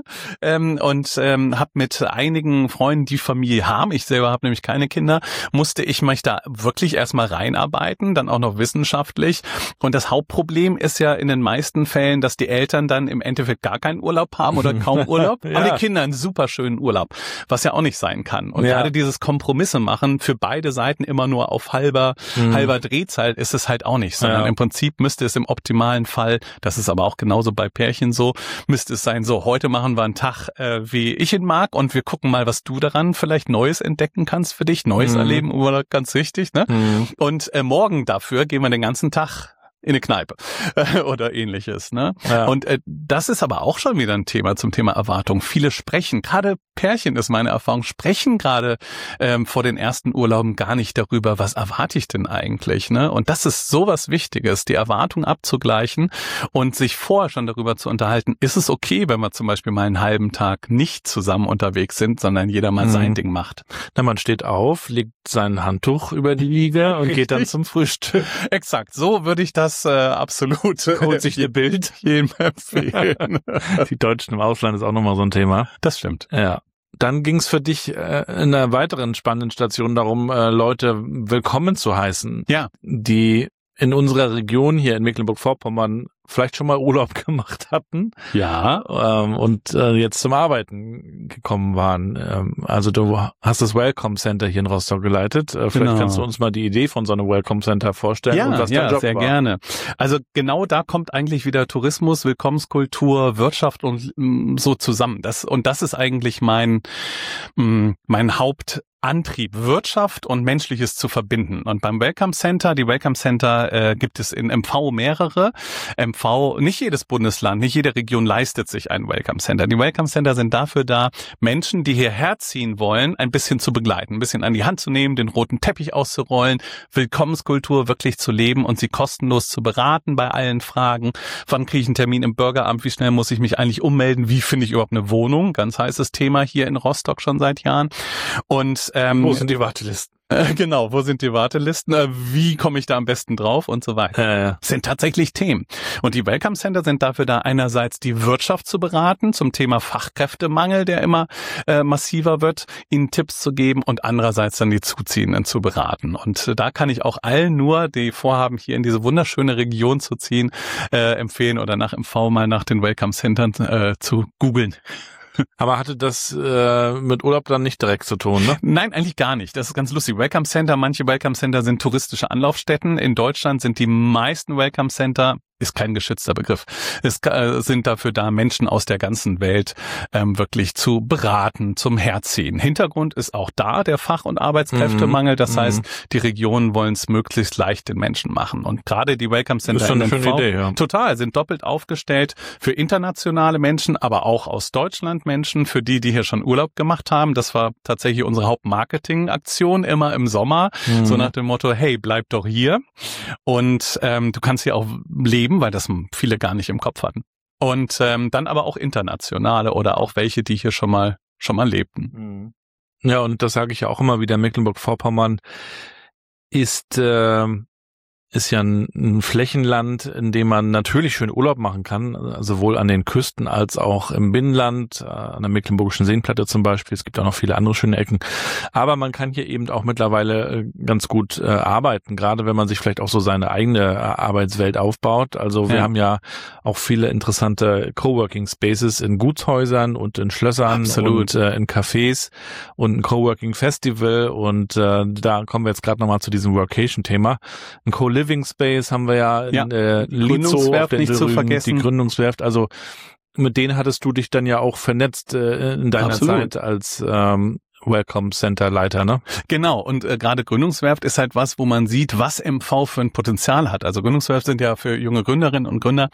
und habe mit einigen Freunden, die Familie haben, ich selber habe nämlich keine Kinder, musste ich mich da wirklich erstmal reinarbeiten, dann auch noch wissenschaftlich. Und das Hauptproblem ist ja in den meisten Fällen, dass die Eltern dann im Endeffekt gar keinen Urlaub haben oder kaum Urlaub, aber die Kinder einen super schönen Urlaub, was ja auch nicht sein kann. Und gerade dieses Kompromisse machen für beide Seiten immer nur auf halber Drehzeit ist es halt auch nicht, sondern im Prinzip müsste es im optimalen Fall, das ist aber auch genauso bei Pärchen so, müsste es sein, so heute machen wir einen Tag, wie ich ihn mag und wir gucken mal, was du daran vielleicht Neues entdecken kannst für dich, Neues erleben, ganz wichtig, ne? Und morgen dafür gehen wir den ganzen Tag in eine Kneipe oder ähnliches, ne? Ja. Und das ist aber auch schon wieder ein Thema zum Thema Erwartung. Viele sprechen, gerade Pärchen ist meine Erfahrung, sprechen gerade vor den ersten Urlauben gar nicht darüber, was erwarte ich denn eigentlich, ne? Und das ist sowas Wichtiges, die Erwartung abzugleichen und sich vorher schon darüber zu unterhalten, ist es okay, wenn wir zum Beispiel mal einen halben Tag nicht zusammen unterwegs sind, sondern jeder mal sein Ding macht. Na, man steht auf, legt sein Handtuch über die Liege und geht dann zum Frühstück. Exakt, so würde ich das absolut. Holt sich ihr Bild. Jedem empfehlen. Die Deutschen im Ausland ist auch nochmal so ein Thema. Das stimmt. Ja. Dann ging es für dich in einer weiteren spannenden Station darum, Leute willkommen zu heißen. Ja. Die in unserer Region hier in Mecklenburg-Vorpommern vielleicht schon mal Urlaub gemacht hatten. Ja. Und jetzt zum Arbeiten gekommen waren. Also du hast das Welcome Center hier in Rostock geleitet. Vielleicht kannst du uns mal die Idee von so einem Welcome Center vorstellen. Ja, und was dein Job sehr war. Gerne. Also genau da kommt eigentlich wieder Tourismus, Willkommenskultur, Wirtschaft und so zusammen. Das ist eigentlich mein Hauptantrieb, Wirtschaft und Menschliches zu verbinden. Und beim Welcome Center, die Welcome Center gibt es in MV mehrere. MV, nicht jedes Bundesland, nicht jede Region leistet sich ein Welcome Center. Die Welcome Center sind dafür da, Menschen, die hierher ziehen wollen, ein bisschen zu begleiten, ein bisschen an die Hand zu nehmen, den roten Teppich auszurollen, Willkommenskultur wirklich zu leben und sie kostenlos zu beraten bei allen Fragen. Wann kriege ich einen Termin im Bürgeramt? Wie schnell muss ich mich eigentlich ummelden? Wie finde ich überhaupt eine Wohnung? Ganz heißes Thema hier in Rostock schon seit Jahren. Und wo sind die Wartelisten? Genau, wo sind die Wartelisten? Wie komme ich da am besten drauf und so weiter? Ja. Das sind tatsächlich Themen. Und die Welcome Center sind dafür da, einerseits die Wirtschaft zu beraten zum Thema Fachkräftemangel, der immer massiver wird, ihnen Tipps zu geben und andererseits dann die Zuziehenden zu beraten. Und da kann ich auch allen nur, die vorhaben, hier in diese wunderschöne Region zu ziehen, empfehlen oder nach MV mal nach den Welcome Centern zu googeln. Aber hatte das mit Urlaub dann nicht direkt zu tun, ne? Nein, eigentlich gar nicht. Das ist ganz lustig. Welcome Center, manche Welcome Center sind touristische Anlaufstätten. In Deutschland sind die meisten Welcome Center, ist kein geschützter Begriff. Es sind dafür da, Menschen aus der ganzen Welt wirklich zu beraten, zum Herziehen. Hintergrund ist auch da der Fach- und Arbeitskräftemangel. Das heißt, die Regionen wollen es möglichst leicht den Menschen machen. Und gerade die Welcome Center ist schon eine schöne Idee, ja. Total, sind doppelt aufgestellt für internationale Menschen, aber auch aus Deutschland Menschen, für die hier schon Urlaub gemacht haben. Das war tatsächlich unsere Hauptmarketing-Aktion immer im Sommer. So nach dem Motto, hey, bleib doch hier. Und du kannst hier auch leben, weil das viele gar nicht im Kopf hatten. Und dann aber auch internationale oder auch welche, die hier schon mal lebten. Ja, und das sage ich ja auch immer wieder, Mecklenburg-Vorpommern ist ja ein Flächenland, in dem man natürlich schön Urlaub machen kann, sowohl an den Küsten als auch im Binnenland, an der Mecklenburgischen Seenplatte zum Beispiel. Es gibt auch noch viele andere schöne Ecken. Aber man kann hier eben auch mittlerweile ganz gut arbeiten, gerade wenn man sich vielleicht auch so seine eigene Arbeitswelt aufbaut. Also wir haben ja auch viele interessante Coworking Spaces in Gutshäusern und in Schlössern und in Cafés und ein Coworking Festival. Und da kommen wir jetzt gerade nochmal zu diesem Workation-Thema. Ein Living Space haben wir ja in Lietzow, nicht zu vergessen. Die Gründungswerft. Also mit denen hattest du dich dann ja auch vernetzt in deiner Zeit als Welcome Center Leiter, ne? Genau, und gerade Gründungswerft ist halt was, wo man sieht, was MV für ein Potenzial hat. Also Gründungswerft sind ja für junge Gründerinnen und Gründer,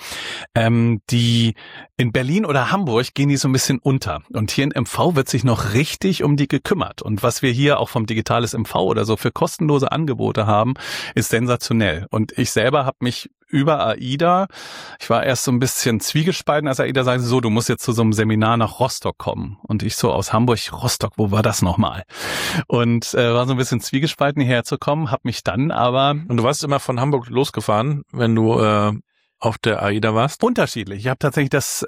die in Berlin oder Hamburg gehen die so ein bisschen unter. Und hier in MV wird sich noch richtig um die gekümmert. Und was wir hier auch vom Digitales MV oder so für kostenlose Angebote haben, ist sensationell. Und ich selber habe mich über AIDA, ich war erst so ein bisschen zwiegespalten, als AIDA sagte, so, du musst jetzt zu so einem Seminar nach Rostock kommen. Und ich so aus Hamburg, Rostock, wo war das nochmal? Und war so ein bisschen zwiegespalten, hierher zu kommen, habe mich dann aber... Und du warst immer von Hamburg losgefahren, wenn du auf der AIDA warst? Unterschiedlich. Ich habe tatsächlich das,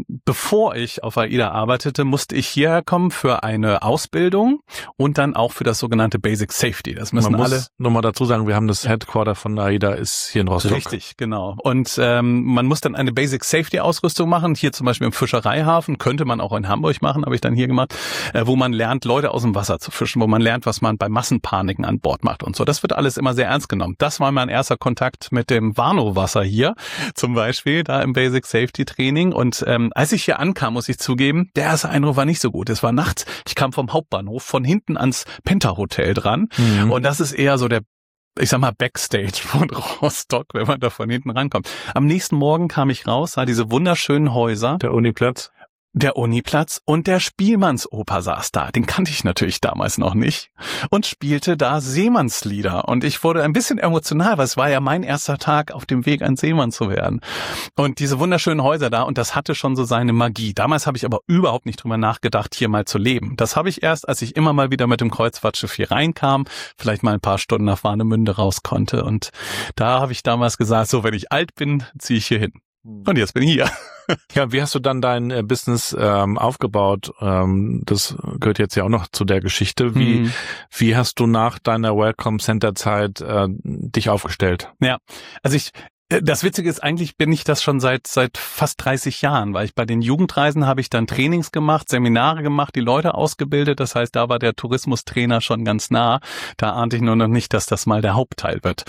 bevor ich auf AIDA arbeitete, musste ich hierher kommen für eine Ausbildung und dann auch für das sogenannte Basic Safety. Das müssen alle... Man muss nochmal dazu sagen, wir haben das Headquarter von AIDA ist hier in Rostock. Richtig, genau. Und man muss dann eine Basic Safety Ausrüstung machen. Hier zum Beispiel im Fischereihafen, könnte man auch in Hamburg machen, habe ich dann hier gemacht, wo man lernt, Leute aus dem Wasser zu fischen, wo man lernt, was man bei Massenpaniken an Bord macht und so. Das wird alles immer sehr ernst genommen. Das war mein erster Kontakt mit dem Warnow-Wasser hier. Zum Beispiel da im Basic Safety Training. Und als ich hier ankam, muss ich zugeben, der erste Eindruck war nicht so gut. Es war nachts. Ich kam vom Hauptbahnhof von hinten ans Penta Hotel dran. Und das ist eher so der, ich sag mal, Backstage von Rostock, wenn man da von hinten rankommt. Am nächsten Morgen kam ich raus, sah diese wunderschönen Häuser. Der Uniplatz. Der Uniplatz und der Spielmannsoper saß da. Den kannte ich natürlich damals noch nicht und spielte da Seemannslieder. Und ich wurde ein bisschen emotional, weil es war ja mein erster Tag auf dem Weg, ein Seemann zu werden. Und diese wunderschönen Häuser da, und das hatte schon so seine Magie. Damals habe ich aber überhaupt nicht drüber nachgedacht, hier mal zu leben. Das habe ich erst, als ich immer mal wieder mit dem Kreuzfahrtschiff hier reinkam, vielleicht mal ein paar Stunden nach Warnemünde raus konnte. Und da habe ich damals gesagt, so, wenn ich alt bin, ziehe ich hier hin. Und jetzt bin ich hier. Ja, wie hast du dann dein Business aufgebaut? Das gehört jetzt ja auch noch zu der Geschichte. Wie hast du nach deiner Welcome Center Zeit dich aufgestellt? Ja, also das Witzige ist, eigentlich bin ich das schon seit fast 30 Jahren, weil ich bei den Jugendreisen habe ich dann Trainings gemacht, Seminare gemacht, die Leute ausgebildet. Das heißt, da war der Tourismustrainer schon ganz nah. Da ahnte ich nur noch nicht, dass das mal der Hauptteil wird.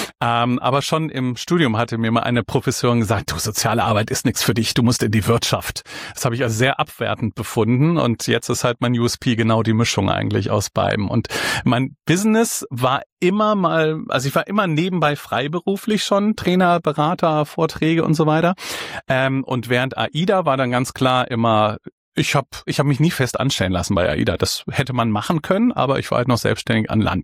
Aber schon im Studium hatte mir mal eine Professorin gesagt, du, soziale Arbeit ist nichts für dich, du musst in die Wirtschaft. Das habe ich also sehr abwertend befunden und jetzt ist halt mein USP genau die Mischung eigentlich aus beidem. Und mein Business war immer mal, also ich war immer nebenbei freiberuflich schon, Trainer, Berater, Vorträge und so weiter. Und während AIDA war dann ganz klar immer, ich hab mich nie fest anstellen lassen bei AIDA. Das hätte man machen können, aber ich war halt noch selbstständig an Land.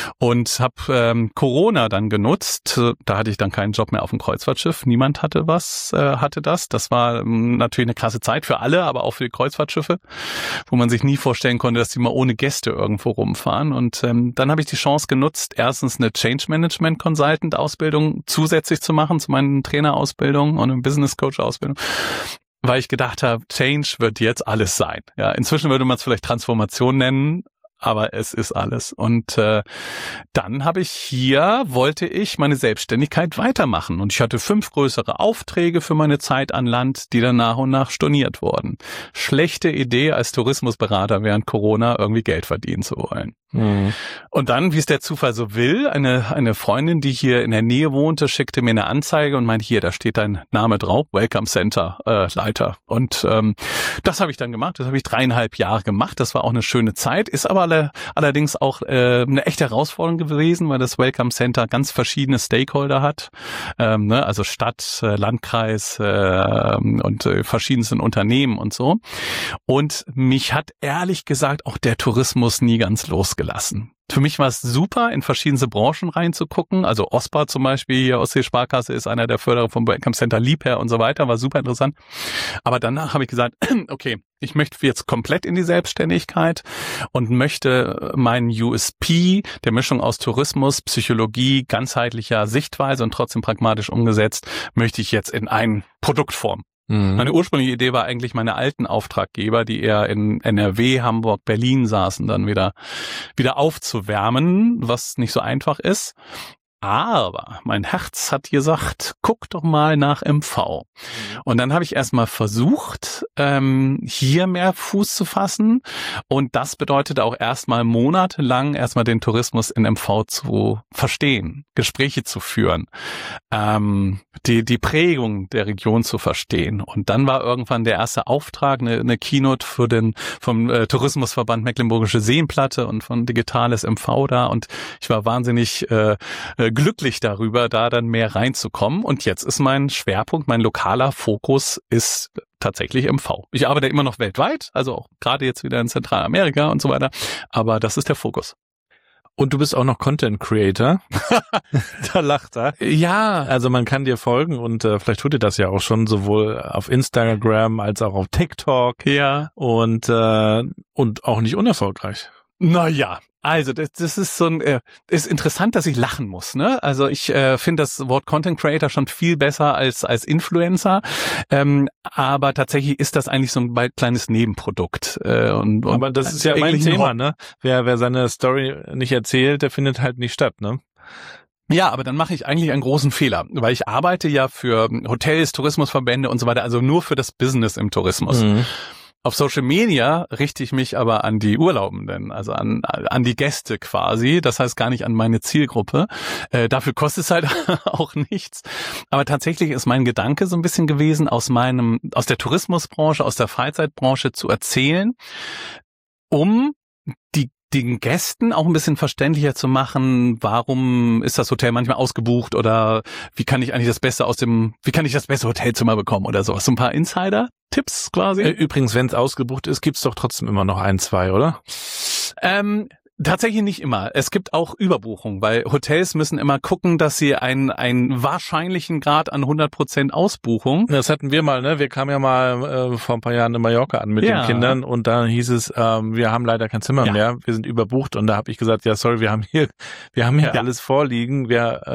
Und habe Corona dann genutzt. Da hatte ich dann keinen Job mehr auf dem Kreuzfahrtschiff. Niemand hatte das. Das war natürlich eine krasse Zeit für alle, aber auch für die Kreuzfahrtschiffe, wo man sich nie vorstellen konnte, dass die mal ohne Gäste irgendwo rumfahren. Und dann habe ich die Chance genutzt, erstens eine Change Management Consultant Ausbildung zusätzlich zu machen zu meinen Trainerausbildungen und eine Business Coach Ausbildung. Weil ich gedacht habe, Change wird jetzt alles sein. Ja, inzwischen würde man es vielleicht Transformation nennen, aber es ist alles. Und dann wollte ich meine Selbstständigkeit weitermachen. Und ich hatte 5 größere Aufträge für meine Zeit an Land, die dann nach und nach storniert wurden. Schlechte Idee, als Tourismusberater während Corona irgendwie Geld verdienen zu wollen. Und dann, wie es der Zufall so will, eine Freundin, die hier in der Nähe wohnte, schickte mir eine Anzeige und meinte, hier, da steht dein Name drauf, Welcome Center Leiter. Und das habe ich dann gemacht. Das habe ich 3,5 Jahre gemacht. Das war auch eine schöne Zeit. Ist aber allerdings auch eine echte Herausforderung gewesen, weil das Welcome Center ganz verschiedene Stakeholder hat. Also Stadt, Landkreis und verschiedensten Unternehmen und so. Und mich hat ehrlich gesagt auch der Tourismus nie ganz losgelassen. Für mich war es super, in verschiedenste Branchen reinzugucken. Also OSPA zum Beispiel, hier Ostsee-Sparkasse ist einer der Förderer vom Welcome Center, Liebherr und so weiter, war super interessant. Aber danach habe ich gesagt, okay, ich möchte jetzt komplett in die Selbstständigkeit und möchte meinen USP, der Mischung aus Tourismus, Psychologie, ganzheitlicher Sichtweise und trotzdem pragmatisch umgesetzt, möchte ich jetzt in eine Produktform. Meine ursprüngliche Idee war eigentlich, meine alten Auftraggeber, die eher in NRW, Hamburg, Berlin saßen, dann wieder aufzuwärmen, was nicht so einfach ist. Aber mein Herz hat gesagt, guck doch mal nach MV. Und dann habe ich erstmal versucht, hier mehr Fuß zu fassen. Und das bedeutet auch erstmal monatelang den Tourismus in MV zu verstehen, Gespräche zu führen, die Prägung der Region zu verstehen. Und dann war irgendwann der erste Auftrag, eine Keynote vom Tourismusverband Mecklenburgische Seenplatte und von Digitales MV da. Und ich war wahnsinnig glücklich darüber, da dann mehr reinzukommen. Und jetzt ist mein Schwerpunkt, mein lokaler Fokus ist tatsächlich MV. Ich arbeite immer noch weltweit, also auch gerade jetzt wieder in Zentralamerika und so weiter. Aber das ist der Fokus. Und du bist auch noch Content Creator. Da lacht er. Ja. Also man kann dir folgen und vielleicht tut ihr das ja auch schon, sowohl auf Instagram als auch auf TikTok. Ja. Und auch nicht unerfolgreich. Naja. Also das ist ist interessant, dass ich lachen muss, ne? Also ich finde das Wort Content Creator schon viel besser als Influencer, aber tatsächlich ist das eigentlich so ein kleines Nebenprodukt. Aber das ist ja mein Thema, ne? Wer seine Story nicht erzählt, der findet halt nicht statt, ne? Ja, aber dann mache ich eigentlich einen großen Fehler, weil ich arbeite ja für Hotels, Tourismusverbände und so weiter, also nur für das Business im Tourismus. Auf Social Media richte ich mich aber an die Urlaubenden, also an die Gäste quasi, das heißt gar nicht an meine Zielgruppe. Dafür kostet es halt auch nichts. Aber tatsächlich ist mein Gedanke so ein bisschen gewesen, aus der Tourismusbranche, aus der Freizeitbranche zu erzählen, um den Gästen auch ein bisschen verständlicher zu machen, warum ist das Hotel manchmal ausgebucht oder wie kann ich das beste Hotelzimmer bekommen oder sowas. So ein paar Insider-Tipps quasi. Übrigens, wenn es ausgebucht ist, gibt's doch trotzdem immer noch 1, 2, oder? Tatsächlich nicht immer. Es gibt auch Überbuchung, weil Hotels müssen immer gucken, dass sie einen wahrscheinlichen Grad an 100% Ausbuchung. Das hatten wir mal, ne? Wir kamen ja mal vor ein paar Jahren in Mallorca an mit den Kindern und da hieß es, wir haben leider kein Zimmer mehr, wir sind überbucht und da habe ich gesagt, ja sorry, wir haben hier alles vorliegen,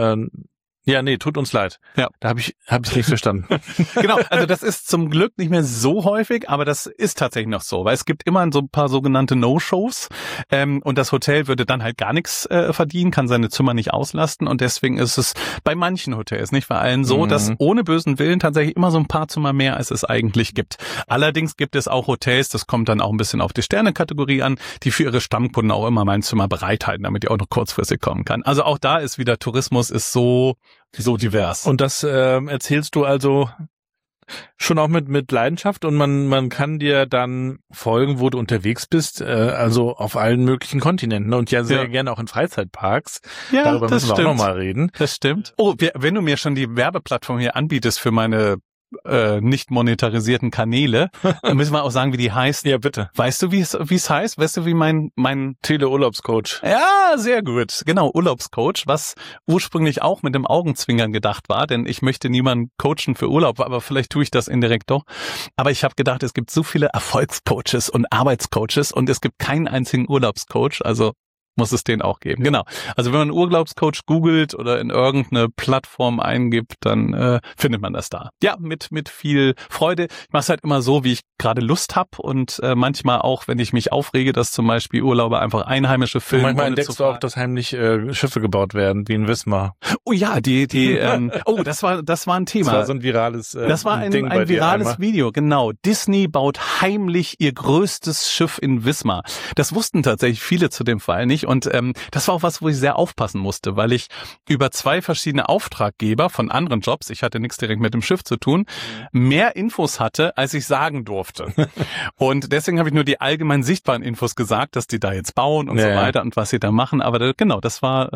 tut uns leid. Ja. Da hab ich nicht verstanden. Genau, also das ist zum Glück nicht mehr so häufig, aber das ist tatsächlich noch so, weil es gibt immer so ein paar sogenannte No-Shows und das Hotel würde dann halt gar nichts verdienen, kann seine Zimmer nicht auslasten und deswegen ist es bei manchen Hotels, nicht bei allen so, dass ohne bösen Willen tatsächlich immer so ein paar Zimmer mehr, als es eigentlich gibt. Allerdings gibt es auch Hotels, das kommt dann auch ein bisschen auf die Sterne-Kategorie an, die für ihre Stammkunden auch immer mein Zimmer bereithalten, damit die auch noch kurzfristig kommen kann. Also auch da ist wieder, Tourismus ist so divers. Und das erzählst du also schon auch mit Leidenschaft und man kann dir dann folgen, wo du unterwegs bist, also auf allen möglichen Kontinenten und sehr gerne auch in Freizeitparks. Ja, darüber müssen wir auch nochmal reden. Das stimmt. Oh, wenn du mir schon die Werbeplattform hier anbietest für meine nicht monetarisierten Kanäle, dann müssen wir auch sagen, wie die heißt. Ja, bitte. Weißt du, wie es heißt? Weißt du, wie mein Tele-Urlaubscoach? Ja, sehr gut. Genau, Urlaubscoach, was ursprünglich auch mit dem Augenzwinkern gedacht war, denn ich möchte niemanden coachen für Urlaub, aber vielleicht tue ich das indirekt doch. Aber ich habe gedacht, es gibt so viele Erfolgscoaches und Arbeitscoaches und es gibt keinen einzigen Urlaubscoach, also muss es den auch geben. Genau. Also wenn man einen Urlaubscoach googelt oder in irgendeine Plattform eingibt, dann findet man das da. Ja, mit viel Freude. Ich mache es halt immer so, wie ich gerade Lust habe und manchmal auch, wenn ich mich aufrege, dass zum Beispiel Urlauber einfach einheimische filmen. Und manchmal entdeckst du auch, dass heimlich Schiffe gebaut werden, wie in Wismar. Oh ja, das war ein Thema. Das war so ein virales Das war ein virales Video, genau. Disney baut heimlich ihr größtes Schiff in Wismar. Das wussten tatsächlich viele zu dem Fall nicht. richtig. Und das war auch was, wo ich sehr aufpassen musste, weil ich über 2 verschiedene Auftraggeber von anderen Jobs, ich hatte nichts direkt mit dem Schiff zu tun, mehr Infos hatte, als ich sagen durfte. Und deswegen habe ich nur die allgemein sichtbaren Infos gesagt, dass die da jetzt bauen und so weiter und was sie da machen. Aber das war.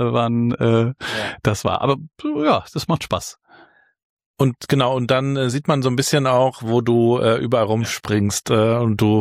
Aber ja, das macht Spaß. Und genau, und dann sieht man so ein bisschen auch, wo du überall rumspringst und du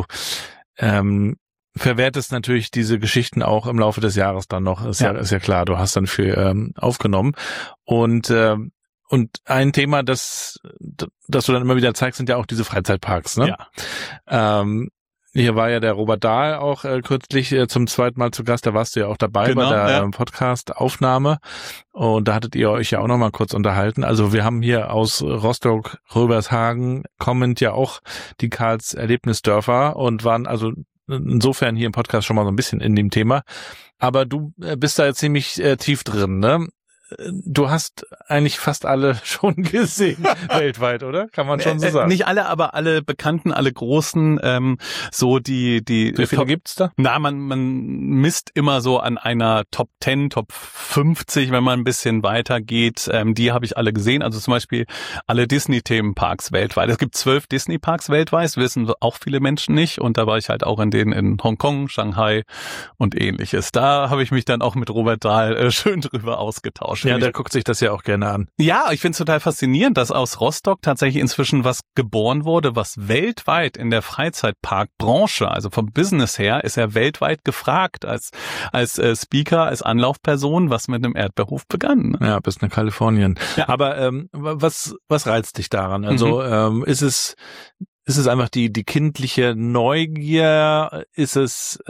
verwertest natürlich diese Geschichten auch im Laufe des Jahres dann noch. Ist ja klar, du hast dann viel aufgenommen. Und ein Thema, das du dann immer wieder zeigst, sind ja auch diese Freizeitparks, ne? Ja. Hier war ja der Robert Dahl auch kürzlich zum 2. Mal zu Gast, da warst du ja auch dabei bei der Podcast-Aufnahme und da hattet ihr euch ja auch noch mal kurz unterhalten. Also wir haben hier aus Rostock-Röbershagen kommend ja auch die Karls Erlebnisdörfer und waren also insofern hier im Podcast schon mal so ein bisschen in dem Thema. Aber du bist da jetzt ziemlich tief drin, ne? Du hast eigentlich fast alle schon gesehen weltweit, oder? Kann man schon so sagen. Nicht alle, aber alle bekannten, alle großen, so die. Wie viele gibt's da? Na, man misst immer so an einer Top 10, Top 50, wenn man ein bisschen weiter geht. Die habe ich alle gesehen. Also zum Beispiel alle Disney-Themenparks weltweit. Es gibt 12 Disney-Parks weltweit, das wissen auch viele Menschen nicht. Und da war ich halt auch in denen in Hongkong, Shanghai und ähnliches. Da habe ich mich dann auch mit Robert Dahl schön drüber ausgetauscht. Ja, der guckt sich das ja auch gerne an. Ja, ich finde es total faszinierend, dass aus Rostock tatsächlich inzwischen was geboren wurde, was weltweit in der Freizeitparkbranche, also vom Business her, ist er weltweit gefragt als Speaker, als Anlaufperson, was mit einem Erdbeerhof begann. Ja, bis nach Kalifornien. Ja. Aber was reizt dich daran? Also ist es einfach die kindliche Neugier? Ist es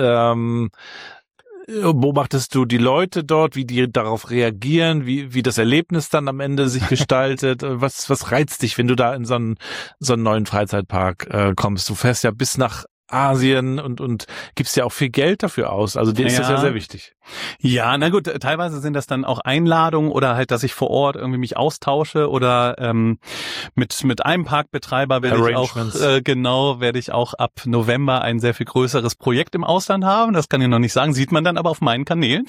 beobachtest du die Leute dort, wie die darauf reagieren, wie das Erlebnis dann am Ende sich gestaltet? Was reizt dich, wenn du da in so einen neuen Freizeitpark kommst? Du fährst ja bis nach Asien und gibst ja auch viel Geld dafür aus. Also dir ist das ja sehr wichtig. Ja, na gut, teilweise sind das dann auch Einladungen oder halt, dass ich vor Ort irgendwie mich austausche oder mit einem Parkbetreiber werde ich auch ab November ein sehr viel größeres Projekt im Ausland haben. Das kann ich noch nicht sagen, sieht man dann aber auf meinen Kanälen.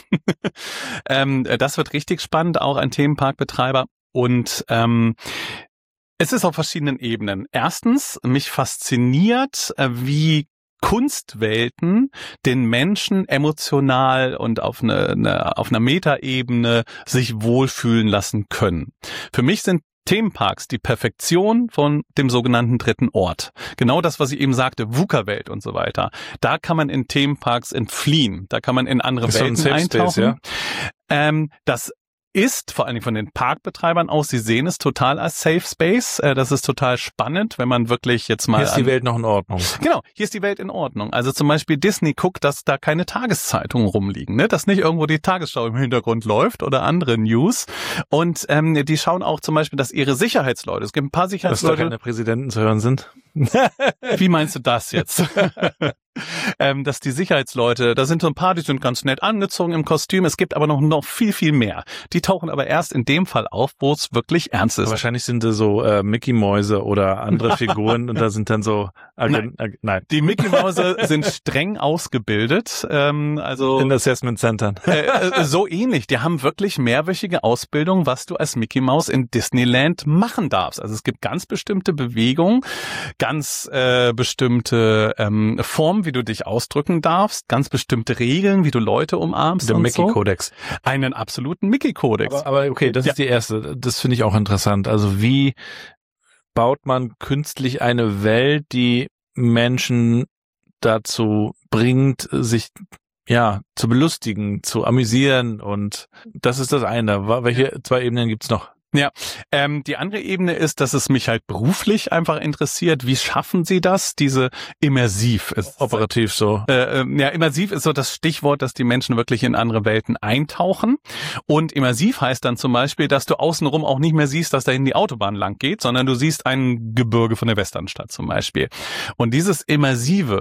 Das wird richtig spannend, auch ein Themenparkbetreiber. Und es ist auf verschiedenen Ebenen. Erstens, mich fasziniert, wie Kunstwelten den Menschen emotional und auf einer Metaebene sich wohlfühlen lassen können. Für mich sind Themenparks die Perfektion von dem sogenannten dritten Ort. Genau das, was ich eben sagte, VUCA-Welt und so weiter. Da kann man in Themenparks entfliehen. Da kann man in andere Welten eintauchen. Ja? Das ist vor allen Dingen von den Parkbetreibern aus, sie sehen es total als Safe Space. Das ist total spannend, wenn man wirklich jetzt mal... Hier ist die Welt noch in Ordnung. Genau, hier ist die Welt in Ordnung. Also zum Beispiel Disney guckt, dass da keine Tageszeitungen rumliegen, ne? Dass nicht irgendwo die Tagesschau im Hintergrund läuft oder andere News. Und die schauen auch zum Beispiel, dass ihre Sicherheitsleute, es gibt ein paar Sicherheitsleute... Dass da keine Präsidenten zu hören sind. Wie meinst du das jetzt? Dass die Sicherheitsleute, da sind so ein paar, die sind ganz nett angezogen im Kostüm. Es gibt aber noch viel, viel mehr. Die tauchen aber erst in dem Fall auf, wo es wirklich ernst ist. Wahrscheinlich sind das so Mickey-Mäuse oder andere Figuren und da sind dann so... Nein. Die Mickey-Mäuse sind streng ausgebildet. Also in Assessment Centern. So ähnlich. Die haben wirklich mehrwöchige Ausbildung, was du als Mickey-Maus in Disneyland machen darfst. Also es gibt ganz bestimmte Bewegungen, ganz bestimmte Formen, wie du dich ausdrücken darfst, ganz bestimmte Regeln, wie du Leute umarmst. Der Mickey-Kodex. Einen absoluten Mickey-Kodex. Aber okay, das ist die erste. Das finde ich auch interessant. Also wie baut man künstlich eine Welt, die Menschen dazu bringt, sich zu belustigen, zu amüsieren, und das ist das eine. Welche 2 Ebenen gibt's noch? Ja, die andere Ebene ist, dass es mich halt beruflich einfach interessiert. Wie schaffen Sie das? Diese immersiv ist operativ so. Immersiv ist so das Stichwort, dass die Menschen wirklich in andere Welten eintauchen. Und immersiv heißt dann zum Beispiel, dass du außenrum auch nicht mehr siehst, dass dahin die Autobahn lang geht, sondern du siehst ein Gebirge von der Westernstadt zum Beispiel. Und dieses Immersive wird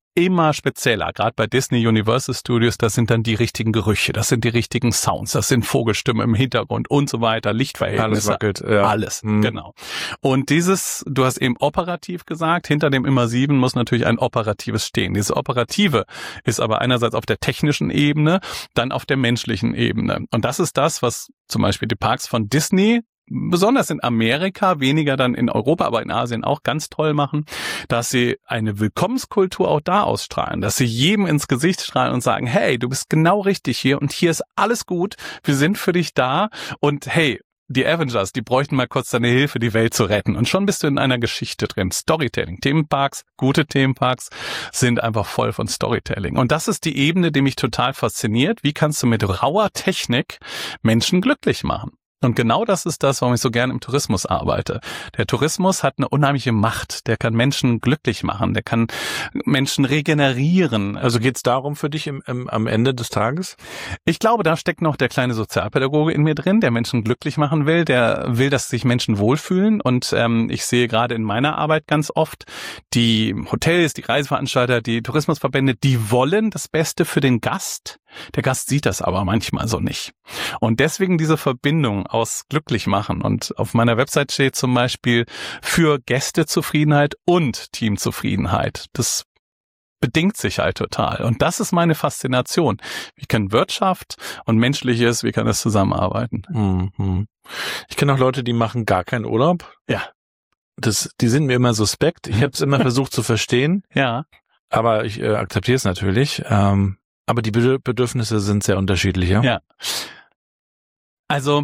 immer spezieller. Gerade bei Disney Universal Studios, das sind dann die richtigen Gerüche, das sind die richtigen Sounds, das sind Vogelstimmen im Hintergrund und so weiter, Lichtverhältnisse. Alles wackelt, ja. Alles, genau. Und du hast eben operativ gesagt, hinter dem Immersiven muss natürlich ein Operatives stehen. Diese Operative ist aber einerseits auf der technischen Ebene, dann auf der menschlichen Ebene. Und das ist das, was zum Beispiel die Parks von Disney besonders in Amerika, weniger dann in Europa, aber in Asien auch ganz toll machen, dass sie eine Willkommenskultur auch da ausstrahlen, dass sie jedem ins Gesicht strahlen und sagen, hey, du bist genau richtig hier und hier ist alles gut, wir sind für dich da und hey, die Avengers, die bräuchten mal kurz deine Hilfe, die Welt zu retten. Und schon bist du in einer Geschichte drin. Storytelling. Themenparks, gute Themenparks sind einfach voll von Storytelling. Und das ist die Ebene, die mich total fasziniert. Wie kannst du mit rauer Technik Menschen glücklich machen? Und genau das ist das, warum ich so gern im Tourismus arbeite. Der Tourismus hat eine unheimliche Macht. Der kann Menschen glücklich machen. Der kann Menschen regenerieren. Also geht's darum für dich am Ende des Tages? Ich glaube, da steckt noch der kleine Sozialpädagoge in mir drin, der Menschen glücklich machen will. Der will, dass sich Menschen wohlfühlen. Und ich sehe gerade in meiner Arbeit ganz oft, die Hotels, die Reiseveranstalter, die Tourismusverbände, die wollen das Beste für den Gast. Der Gast sieht das aber manchmal so nicht. Und deswegen diese Verbindung aus glücklich machen. Und auf meiner Website steht zum Beispiel für Gästezufriedenheit und Teamzufriedenheit. Das bedingt sich halt total. Und das ist meine Faszination. Wie kann Wirtschaft und Menschliches, wie kann das zusammenarbeiten? Mhm. Ich kenne auch Leute, die machen gar keinen Urlaub. Ja. Die sind mir immer suspekt. Ich habe es immer versucht zu verstehen. Ja. Aber ich akzeptiere es natürlich. Aber die Bedürfnisse sind sehr unterschiedlich, ja? Ja. Also,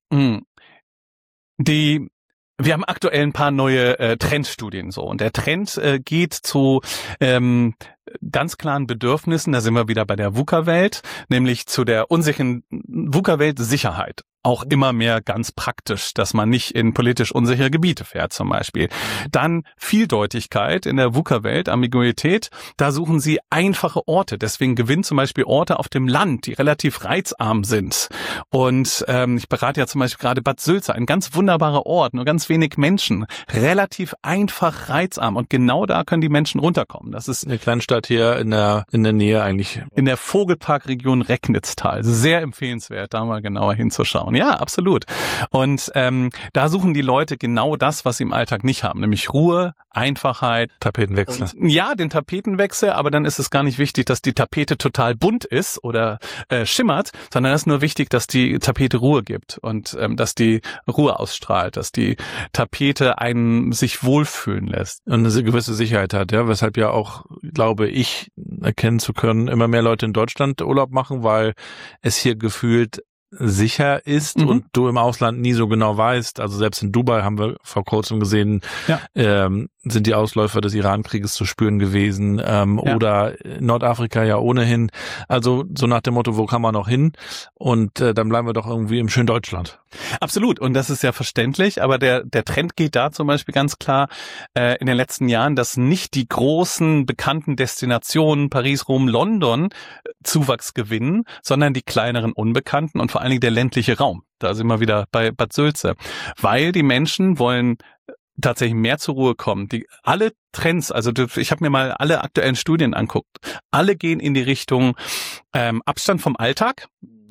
wir haben aktuell ein paar neue Trendstudien so. Und der Trend geht zu ganz klaren Bedürfnissen, da sind wir wieder bei der VUCA-Welt, nämlich zu der unsicheren VUCA-Welt Sicherheit. Auch immer mehr ganz praktisch, dass man nicht in politisch unsichere Gebiete fährt zum Beispiel. Dann Vieldeutigkeit in der VUCA-Welt, Ambiguität, da suchen sie einfache Orte. Deswegen gewinnen zum Beispiel Orte auf dem Land, die relativ reizarm sind. Und ich berate ja zum Beispiel gerade Bad Sülze, ein ganz wunderbarer Ort, nur ganz wenig Menschen, relativ einfach reizarm. Und genau da können die Menschen runterkommen. Das ist eine Kleinstadt hier in der Nähe eigentlich. In der Vogelparkregion Recknitztal. Sehr empfehlenswert, da mal genauer hinzuschauen. Ja, absolut. Und da suchen die Leute genau das, was sie im Alltag nicht haben, nämlich Ruhe, Einfachheit. Tapetenwechsel. Ja, den Tapetenwechsel, aber dann ist es gar nicht wichtig, dass die Tapete total bunt ist oder schimmert, sondern es ist nur wichtig, dass die Tapete Ruhe gibt und dass die Ruhe ausstrahlt, dass die Tapete einen sich wohlfühlen lässt. Und eine gewisse Sicherheit hat, ja, weshalb ja auch, glaube ich, erkennen zu können, immer mehr Leute in Deutschland Urlaub machen, weil es hier gefühlt sicher ist und du im Ausland nie so genau weißt. Also selbst in Dubai haben wir vor kurzem gesehen, sind die Ausläufer des Iran-Krieges zu spüren gewesen oder Nordafrika ja ohnehin. Also so nach dem Motto, wo kann man noch hin? Und dann bleiben wir doch irgendwie im schönen Deutschland. Absolut. Und das ist ja verständlich. Aber der Trend geht da zum Beispiel ganz klar in den letzten Jahren, dass nicht die großen bekannten Destinationen Paris, Rom, London Zuwachs gewinnen, sondern die kleineren Unbekannten und vor allen Dingen der ländliche Raum. Da sind wir wieder bei Bad Sülze. Weil die Menschen wollen tatsächlich mehr zur Ruhe kommen. Alle Trends, also ich habe mir mal alle aktuellen Studien anguckt, alle gehen in die Richtung Abstand vom Alltag,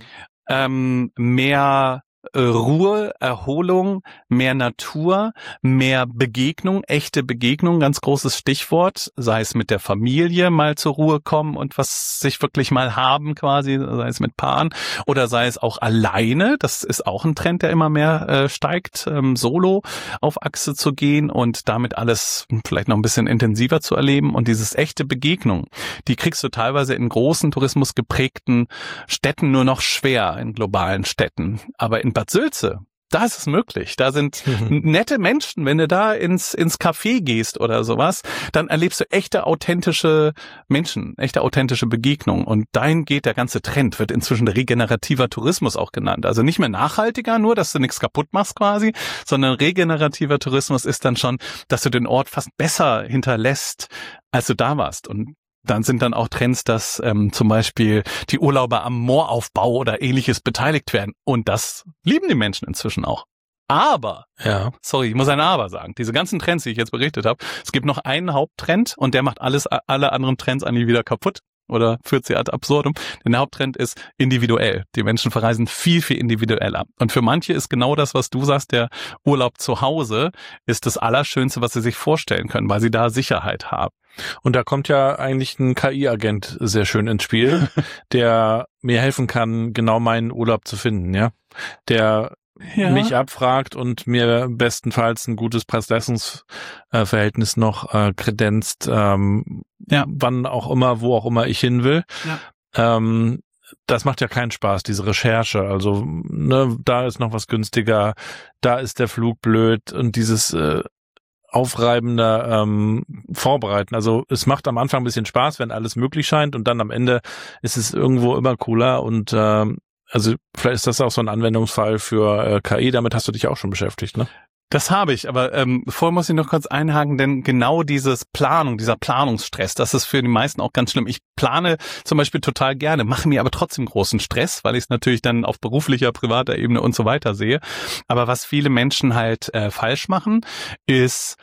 mehr Ruhe, Erholung, mehr Natur, mehr Begegnung, echte Begegnung, ganz großes Stichwort, sei es mit der Familie mal zur Ruhe kommen und was sich wirklich mal haben quasi, sei es mit Paaren oder sei es auch alleine, das ist auch ein Trend, der immer mehr steigt, solo auf Achse zu gehen und damit alles vielleicht noch ein bisschen intensiver zu erleben und dieses echte Begegnung, die kriegst du teilweise in großen Tourismus geprägten Städten nur noch schwer, in globalen Städten, aber in Bad Sülze, da ist es möglich. Da sind nette Menschen. Wenn du da ins Café gehst oder sowas, dann erlebst du echte, authentische Menschen, echte, authentische Begegnungen. Und dahin geht der ganze Trend, wird inzwischen regenerativer Tourismus auch genannt. Also nicht mehr nachhaltiger, nur, dass du nichts kaputt machst quasi, sondern regenerativer Tourismus ist dann schon, dass du den Ort fast besser hinterlässt, als du da warst. Und dann sind dann auch Trends, dass zum Beispiel die Urlauber am Mooraufbau oder Ähnliches beteiligt werden. Und das lieben die Menschen inzwischen auch. Aber, Ja. sorry, ich muss ein Aber sagen. Diese ganzen Trends, die ich jetzt berichtet habe, es gibt noch einen Haupttrend und der macht alle anderen Trends eigentlich wieder kaputt oder führt sie ad absurdum. Denn der Haupttrend ist individuell. Die Menschen verreisen viel, viel individueller. Und für manche ist genau das, was du sagst, der Urlaub zu Hause, ist das Allerschönste, was sie sich vorstellen können, weil sie da Sicherheit haben. Und da kommt ja eigentlich ein KI-Agent sehr schön ins Spiel, der mir helfen kann, genau meinen Urlaub zu finden, ja. Der mich abfragt und mir bestenfalls ein gutes Preis-Leistungs-Verhältnis noch kredenzt, wann auch immer, wo auch immer ich hin will. Ja. Das macht ja keinen Spaß, diese Recherche. Also, da ist noch was günstiger, da ist der Flug blöd und dieses aufreibender Vorbereiten. Also es macht am Anfang ein bisschen Spaß, wenn alles möglich scheint und dann am Ende ist es irgendwo immer cooler und also vielleicht ist das auch so ein Anwendungsfall für KI, damit hast du dich auch schon beschäftigt, ne? Das habe ich, aber vorher muss ich noch kurz einhaken, denn genau dieser Planungsstress, das ist für die meisten auch ganz schlimm. Ich plane zum Beispiel total gerne, mache mir aber trotzdem großen Stress, weil ich es natürlich dann auf beruflicher, privater Ebene und so weiter sehe. Aber was viele Menschen halt falsch machen, ist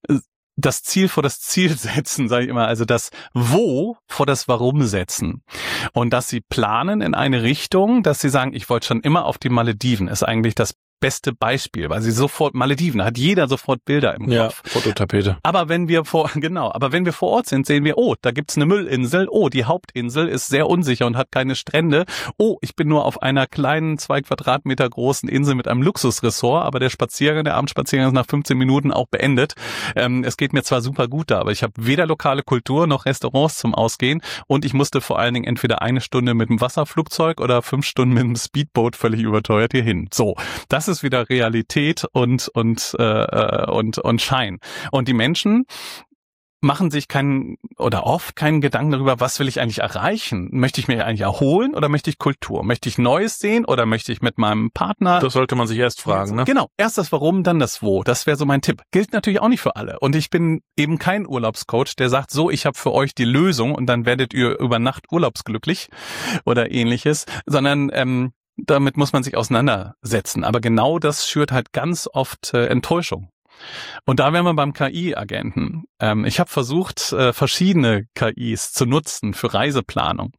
das Ziel vor das Ziel setzen, sage ich immer, also das Wo vor das Warum setzen. Und dass sie planen in eine Richtung, dass sie sagen, ich wollte schon immer auf die Malediven, ist eigentlich das beste Beispiel, weil sie sofort Malediven, da hat jeder sofort Bilder im Kopf. Ja, Fototapete. Aber wenn wir vor Ort sind, sehen wir, oh, da gibt's eine Müllinsel, oh, die Hauptinsel ist sehr unsicher und hat keine Strände, oh, ich bin nur auf einer kleinen 2 Quadratmeter großen Insel mit einem Luxusressort, aber der Abendspaziergang ist nach 15 Minuten auch beendet. Es geht mir zwar super gut da, aber ich habe weder lokale Kultur noch Restaurants zum Ausgehen und ich musste vor allen Dingen entweder 1 Stunde mit dem Wasserflugzeug oder 5 Stunden mit dem Speedboot völlig überteuert hier hin. So, das ist wieder Realität und Schein. Und die Menschen machen sich oft keinen Gedanken darüber, was will ich eigentlich erreichen? Möchte ich mich eigentlich erholen oder möchte ich Kultur? Möchte ich Neues sehen oder möchte ich mit meinem Partner? Das sollte man sich erst fragen, ne? Genau. Erst das Warum, dann das Wo. Das wäre so mein Tipp. Gilt natürlich auch nicht für alle. Und ich bin eben kein Urlaubscoach, der sagt, so, ich habe für euch die Lösung und dann werdet ihr über Nacht urlaubsglücklich oder ähnliches, sondern damit muss man sich auseinandersetzen. Aber genau das schürt halt ganz oft Enttäuschung. Und da wären wir beim KI-Agenten. Ich habe versucht, verschiedene KIs zu nutzen für Reiseplanung.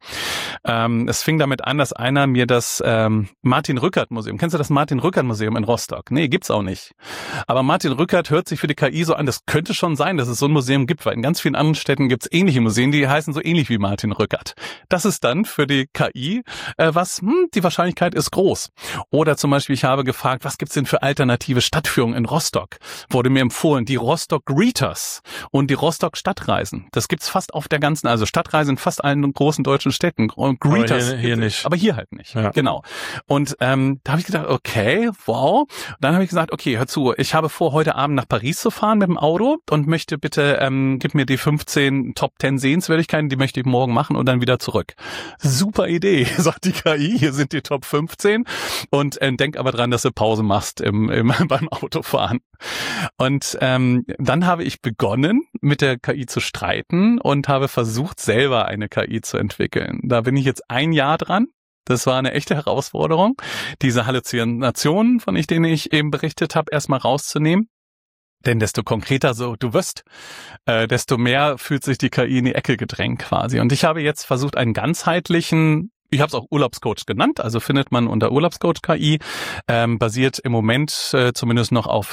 Es fing damit an, dass einer mir das Martin-Rückert-Museum, kennst du das Martin-Rückert-Museum in Rostock? Nee, gibt's auch nicht. Aber Martin Rückert hört sich für die KI so an, das könnte schon sein, dass es so ein Museum gibt, weil in ganz vielen anderen Städten gibt's ähnliche Museen, die heißen so ähnlich wie Martin Rückert. Das ist dann für die KI die Wahrscheinlichkeit ist groß. Oder zum Beispiel, ich habe gefragt, was gibt's denn für alternative Stadtführungen in Rostock? Wurde mir empfohlen, die Rostock Greeters und die Rostock Stadtreisen. Das gibt's fast auf der ganzen, also Stadtreisen in fast allen großen deutschen Städten. Und Greeters. Aber hier nicht. Aber hier halt nicht. Ja. Genau. Und da habe ich gedacht, okay, wow. Und dann habe ich gesagt, okay, hör zu, ich habe vor, heute Abend nach Paris zu fahren mit dem Auto und möchte bitte, gib mir die 15 Top 10 Sehenswürdigkeiten, die möchte ich morgen machen und dann wieder zurück. Super Idee, sagt die KI, hier sind die Top 15 und denk aber dran, dass du Pause machst beim Autofahren. Und dann habe ich begonnen, mit der KI zu streiten und habe versucht, selber eine KI zu entwickeln. Da bin ich jetzt 1 Jahr dran. Das war eine echte Herausforderung, diese Halluzinationen, von denen ich eben berichtet habe, erstmal rauszunehmen. Denn desto konkreter so du wirst, desto mehr fühlt sich die KI in die Ecke gedrängt quasi. Und ich habe jetzt versucht, einen ganzheitlichen, ich habe es auch Urlaubscoach genannt, also findet man unter Urlaubscoach KI, basiert im Moment zumindest noch auf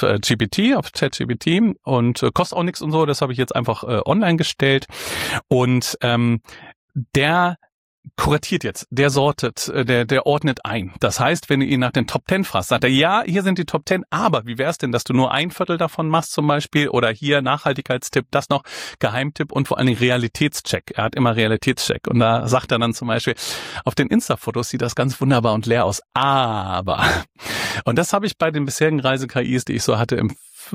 ChatGPT und kostet auch nichts und so, das habe ich jetzt einfach online gestellt und der kuratiert jetzt, der sortet, der ordnet ein. Das heißt, wenn du ihn nach den Top 10 fragst, sagt er, ja, hier sind die Top 10, aber wie wär's denn, dass du nur 1/4 davon machst zum Beispiel oder hier Nachhaltigkeitstipp, das noch, Geheimtipp und vor allen Dingen Realitätscheck. Er hat immer Realitätscheck und da sagt er dann zum Beispiel, auf den Insta-Fotos sieht das ganz wunderbar und leer aus, aber, und das habe ich bei den bisherigen Reise-KIs, die ich so hatte,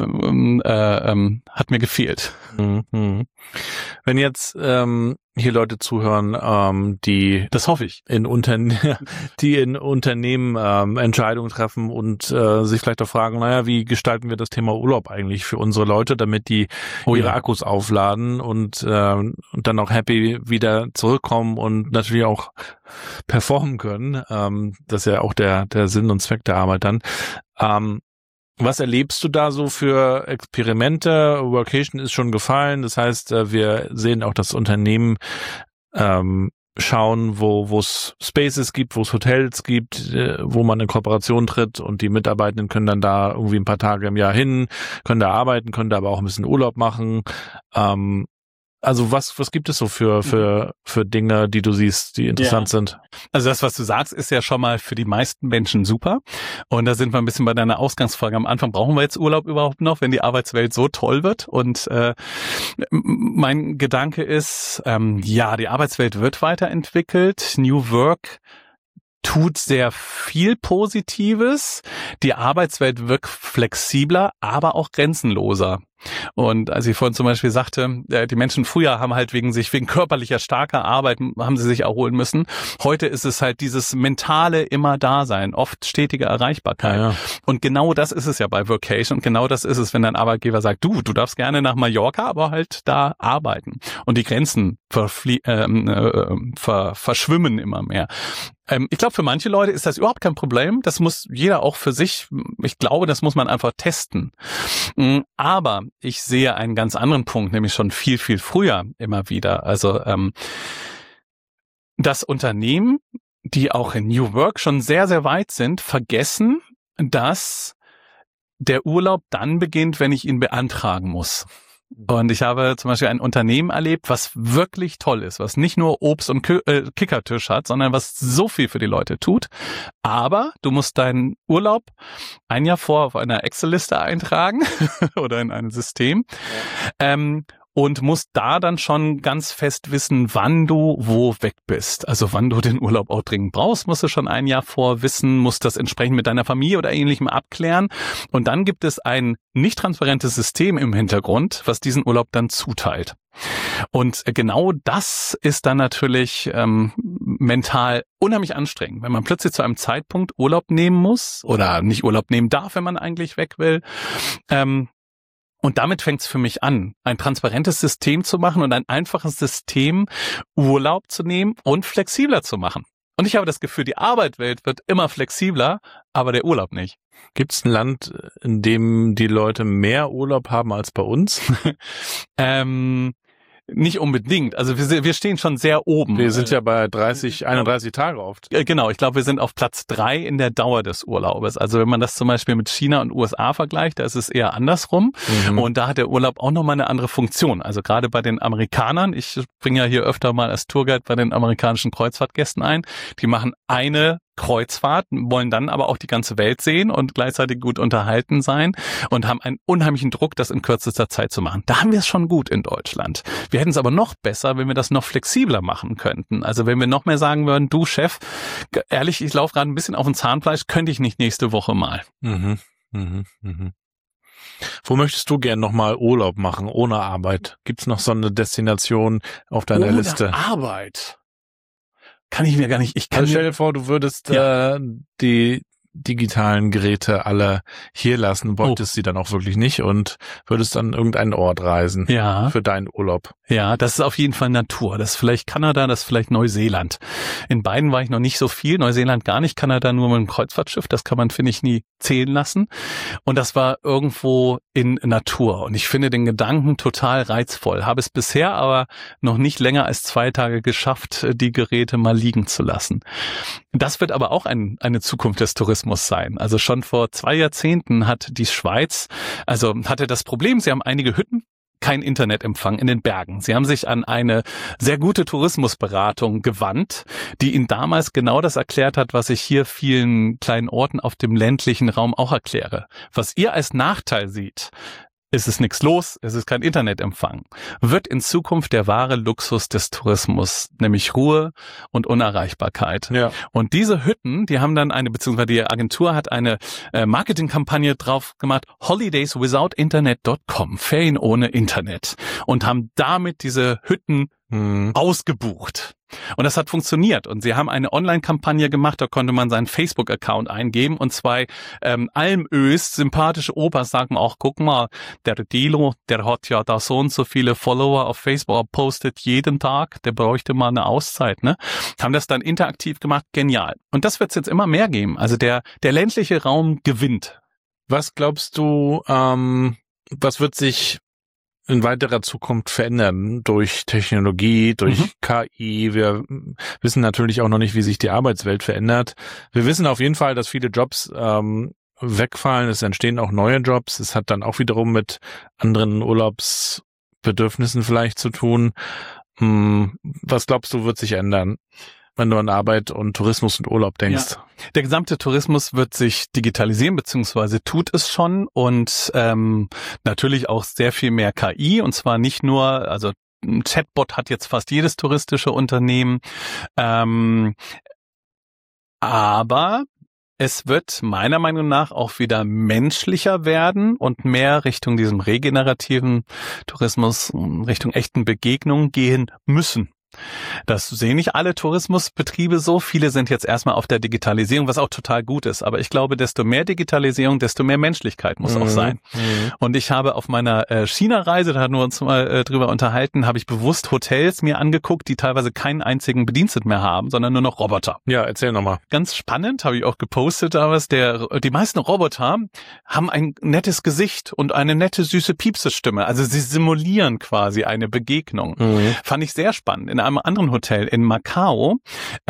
hat mir gefehlt. Mhm. Wenn jetzt hier Leute zuhören, die, das hoffe ich, in Unternehmen Entscheidungen treffen und sich vielleicht auch fragen, naja, wie gestalten wir das Thema Urlaub eigentlich für unsere Leute, damit die ihre Akkus aufladen und dann auch happy wieder zurückkommen und natürlich auch performen können. Das ist ja auch der Sinn und Zweck der Arbeit dann. Was erlebst du da so für Experimente? Workation ist schon gefallen. Das heißt, wir sehen auch, dass Unternehmen schauen, wo es Spaces gibt, wo es Hotels gibt, wo man in Kooperation tritt und die Mitarbeitenden können dann da irgendwie ein paar Tage im Jahr hin, können da arbeiten, können da aber auch ein bisschen Urlaub machen. Also was gibt es so für Dinge, die du siehst, die interessant sind? Also das, was du sagst, ist ja schon mal für die meisten Menschen super. Und da sind wir ein bisschen bei deiner Ausgangsfrage am Anfang. Brauchen wir jetzt Urlaub überhaupt noch, wenn die Arbeitswelt so toll wird? Und mein Gedanke ist, die Arbeitswelt wird weiterentwickelt. New Work tut sehr viel Positives. Die Arbeitswelt wird flexibler, aber auch grenzenloser. Und als ich vorhin zum Beispiel sagte, die Menschen früher haben halt wegen körperlicher starker Arbeit haben sie sich erholen müssen. Heute ist es halt dieses mentale immer Dasein, oft stetige Erreichbarkeit. Ja. Und genau das ist es ja bei Workation. Und genau das ist es, wenn dein Arbeitgeber sagt, du darfst gerne nach Mallorca, aber halt da arbeiten. Und die Grenzen verschwimmen immer mehr. Ich glaube, für manche Leute ist das überhaupt kein Problem. Das muss jeder auch für sich, ich glaube, das muss man einfach testen. Aber ich sehe einen ganz anderen Punkt, nämlich schon viel, viel früher immer wieder. Also dass Unternehmen, die auch in New Work schon sehr, sehr weit sind, vergessen, dass der Urlaub dann beginnt, wenn ich ihn beantragen muss. Und ich habe zum Beispiel ein Unternehmen erlebt, was wirklich toll ist, was nicht nur Obst- und Kickertisch hat, sondern was so viel für die Leute tut. Aber du musst deinen Urlaub ein Jahr vor auf einer Excel-Liste eintragen oder in ein System. Und musst da dann schon ganz fest wissen, wann du wo weg bist. Also wann du den Urlaub auch dringend brauchst, musst du schon ein Jahr vor wissen, musst das entsprechend mit deiner Familie oder Ähnlichem abklären. Und dann gibt es ein nicht transparentes System im Hintergrund, was diesen Urlaub dann zuteilt. Und genau das ist dann natürlich mental unheimlich anstrengend, wenn man plötzlich zu einem Zeitpunkt Urlaub nehmen muss oder nicht Urlaub nehmen darf, wenn man eigentlich weg will. Und damit fängt es für mich an, ein transparentes System zu machen und ein einfaches System, Urlaub zu nehmen und flexibler zu machen. Und ich habe das Gefühl, die Arbeitswelt wird immer flexibler, aber der Urlaub nicht. Gibt es ein Land, in dem die Leute mehr Urlaub haben als bei uns? Nicht unbedingt. Also wir stehen schon sehr oben. Wir sind ja bei 31 Tage oft. Genau, ich glaube, wir sind auf Platz 3 in der Dauer des Urlaubes. Also wenn man das zum Beispiel mit China und USA vergleicht, da ist es eher andersrum. Und da hat der Urlaub auch nochmal eine andere Funktion. Also gerade bei den Amerikanern, ich bringe ja hier öfter mal als Tourguide bei den amerikanischen Kreuzfahrtgästen ein, die machen eine Kreuzfahrt, wollen dann aber auch die ganze Welt sehen und gleichzeitig gut unterhalten sein und haben einen unheimlichen Druck, das in kürzester Zeit zu machen. Da haben wir es schon gut in Deutschland. Wir hätten es aber noch besser, wenn wir das noch flexibler machen könnten. Also wenn wir noch mehr sagen würden, du Chef, ehrlich, ich laufe gerade ein bisschen auf dem Zahnfleisch, könnte ich nicht nächste Woche mal. Wo möchtest du gern nochmal Urlaub machen, ohne Arbeit? Gibt's noch so eine Destination auf deiner Liste? Ohne Arbeit? Kann ich mir gar nicht. Stell dir vor, du würdest die digitalen Geräte alle hier lassen, bräuchtest sie dann auch wirklich nicht und würdest an irgendeinen Ort reisen für deinen Urlaub. Ja, das ist auf jeden Fall Natur. Das ist vielleicht Kanada, das ist vielleicht Neuseeland. In beiden war ich noch nicht so viel. Neuseeland gar nicht, Kanada nur mit einem Kreuzfahrtschiff. Das kann man, finde ich, nie zählen lassen. Und das war irgendwo in Natur. Und ich finde den Gedanken total reizvoll. Habe es bisher aber noch nicht länger als 2 Tage geschafft, die Geräte mal liegen zu lassen. Das wird aber auch eine Zukunft des Tourismus sein. Also schon vor 2 Jahrzehnten hatte das Problem, sie haben einige Hütten, kein Internetempfang in den Bergen. Sie haben sich an eine sehr gute Tourismusberatung gewandt, die ihnen damals genau das erklärt hat, was ich hier vielen kleinen Orten auf dem ländlichen Raum auch erkläre. Was ihr als Nachteil seht, es ist nichts los, es ist kein Internetempfang, wird in Zukunft der wahre Luxus des Tourismus, nämlich Ruhe und Unerreichbarkeit. Ja. Und diese Hütten, die haben dann beziehungsweise die Agentur hat eine Marketingkampagne drauf gemacht, holidayswithoutinternet.com, Ferien ohne Internet, und haben damit diese Hütten ausgebucht. Und das hat funktioniert. Und sie haben eine Online-Kampagne gemacht, da konnte man seinen Facebook-Account eingeben und 2 Almös, sympathische Opas sagen auch, guck mal, der Dilo, der hat ja da so und so viele Follower auf Facebook, postet jeden Tag, der bräuchte mal eine Auszeit, ne? Haben das dann interaktiv gemacht, genial. Und das wird es jetzt immer mehr geben. Also der ländliche Raum gewinnt. Was glaubst du, was wird sich in weiterer Zukunft verändern durch Technologie, durch KI? Wir wissen natürlich auch noch nicht, wie sich die Arbeitswelt verändert. Wir wissen auf jeden Fall, dass viele Jobs wegfallen. Es entstehen auch neue Jobs. Es hat dann auch wiederum mit anderen Urlaubsbedürfnissen vielleicht zu tun. Was glaubst du, wird sich ändern, wenn du an Arbeit und Tourismus und Urlaub denkst? Ja. Der gesamte Tourismus wird sich digitalisieren, beziehungsweise tut es schon, und natürlich auch sehr viel mehr KI, und zwar nicht nur, also ein Chatbot hat jetzt fast jedes touristische Unternehmen, aber es wird meiner Meinung nach auch wieder menschlicher werden und mehr Richtung diesem regenerativen Tourismus, Richtung echten Begegnungen gehen müssen. Das sehen nicht alle Tourismusbetriebe so. Viele sind jetzt erstmal auf der Digitalisierung, was auch total gut ist. Aber ich glaube, desto mehr Digitalisierung, desto mehr Menschlichkeit muss auch sein. Und ich habe auf meiner China-Reise, da hatten wir uns mal drüber unterhalten, habe ich bewusst Hotels mir angeguckt, die teilweise keinen einzigen Bediensteten mehr haben, sondern nur noch Roboter. Ja, erzähl nochmal. Ganz spannend, habe ich auch gepostet damals. Die meisten Roboter haben ein nettes Gesicht und eine nette, süße Piepse-Stimme. Also sie simulieren quasi eine Begegnung. Fand ich sehr spannend. In einem anderen Hotel in Macau,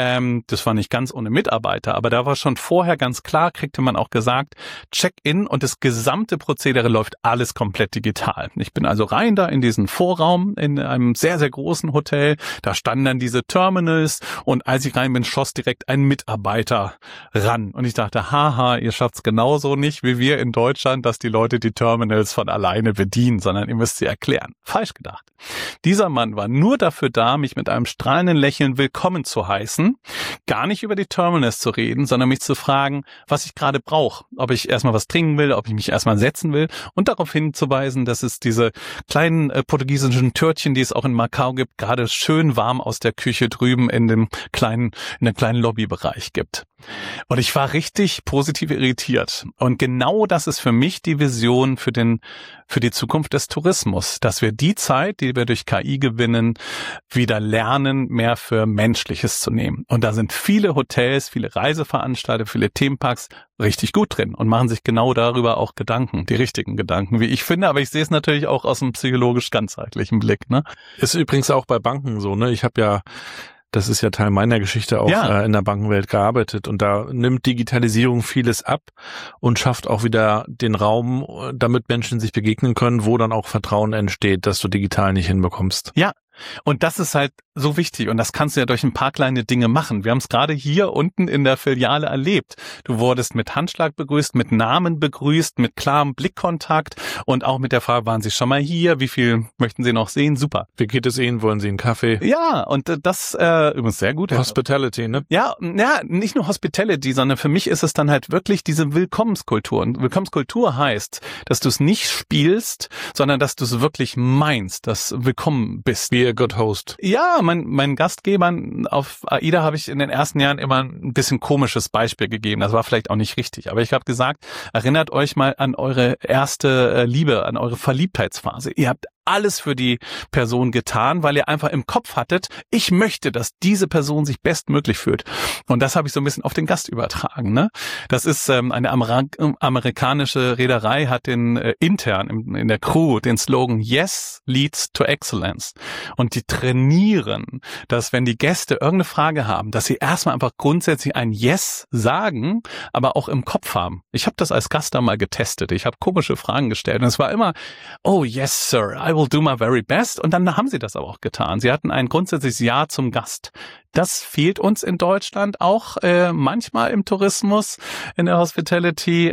das war nicht ganz ohne Mitarbeiter, aber da war schon vorher ganz klar, kriegte man auch gesagt, Check-in und das gesamte Prozedere läuft alles komplett digital. Ich bin also rein da in diesen Vorraum in einem sehr, sehr großen Hotel, da standen dann diese Terminals, und als ich rein bin, schoss direkt ein Mitarbeiter ran, und ich dachte, haha, ihr schafft's genauso nicht wie wir in Deutschland, dass die Leute die Terminals von alleine bedienen, sondern ihr müsst sie erklären. Falsch gedacht. Dieser Mann war nur dafür da, mich mit einem strahlenden Lächeln willkommen zu heißen, gar nicht über die Terminals zu reden, sondern mich zu fragen, was ich gerade brauche, ob ich erstmal was trinken will, ob ich mich erstmal setzen will, und darauf hinzuweisen, dass es diese kleinen portugiesischen Törtchen, die es auch in Macau gibt, gerade schön warm aus der Küche drüben in dem kleinen Lobbybereich gibt. Und ich war richtig positiv irritiert. Und genau das ist für mich die Vision für die Zukunft des Tourismus, dass wir die Zeit, die wir durch KI gewinnen, wieder lernen, mehr für Menschliches zu nehmen. Und da sind viele Hotels, viele Reiseveranstalter, viele Themenparks richtig gut drin und machen sich genau darüber auch Gedanken, die richtigen Gedanken, wie ich finde. Aber ich sehe es natürlich auch aus einem psychologisch ganzheitlichen Blick. Ne? Ist übrigens auch bei Banken so, ne? Ich habe ja, das ist ja Teil meiner Geschichte, auch in der Bankenwelt gearbeitet, und da nimmt Digitalisierung vieles ab und schafft auch wieder den Raum, damit Menschen sich begegnen können, wo dann auch Vertrauen entsteht, dass du digital nicht hinbekommst. Ja. Und das ist halt so wichtig, und das kannst du ja durch ein paar kleine Dinge machen. Wir haben es gerade hier unten in der Filiale erlebt. Du wurdest mit Handschlag begrüßt, mit Namen begrüßt, mit klarem Blickkontakt und auch mit der Frage, waren Sie schon mal hier? Wie viel möchten Sie noch sehen? Super. Wie geht es Ihnen? Wollen Sie einen Kaffee? Ja, und das übrigens sehr gut. Hospitality, ne? Ja, nicht nur Hospitality, sondern für mich ist es dann halt wirklich diese Willkommenskultur. Und Willkommenskultur heißt, dass du es nicht spielst, sondern dass du es wirklich meinst, dass willkommen bist. Be a good host. Ja, meinen Gastgebern auf AIDA habe ich in den ersten Jahren immer ein bisschen komisches Beispiel gegeben. Das war vielleicht auch nicht richtig. Aber ich habe gesagt, erinnert euch mal an eure erste Liebe, an eure Verliebtheitsphase. Ihr habt alles für die Person getan, weil ihr einfach im Kopf hattet, ich möchte, dass diese Person sich bestmöglich fühlt. Und das habe ich so ein bisschen auf den Gast übertragen. Ne? Das ist eine amerikanische Reederei, hat intern in der Crew den Slogan Yes leads to excellence. Und die trainieren, dass wenn die Gäste irgendeine Frage haben, dass sie erstmal einfach grundsätzlich ein Yes sagen, aber auch im Kopf haben. Ich habe das als Gast da mal getestet. Ich habe komische Fragen gestellt und es war immer, oh yes sir, I will do my very best. Und dann haben sie das aber auch getan. Sie hatten ein grundsätzliches Ja zum Gast. Das fehlt uns in Deutschland auch manchmal im Tourismus, in der Hospitality,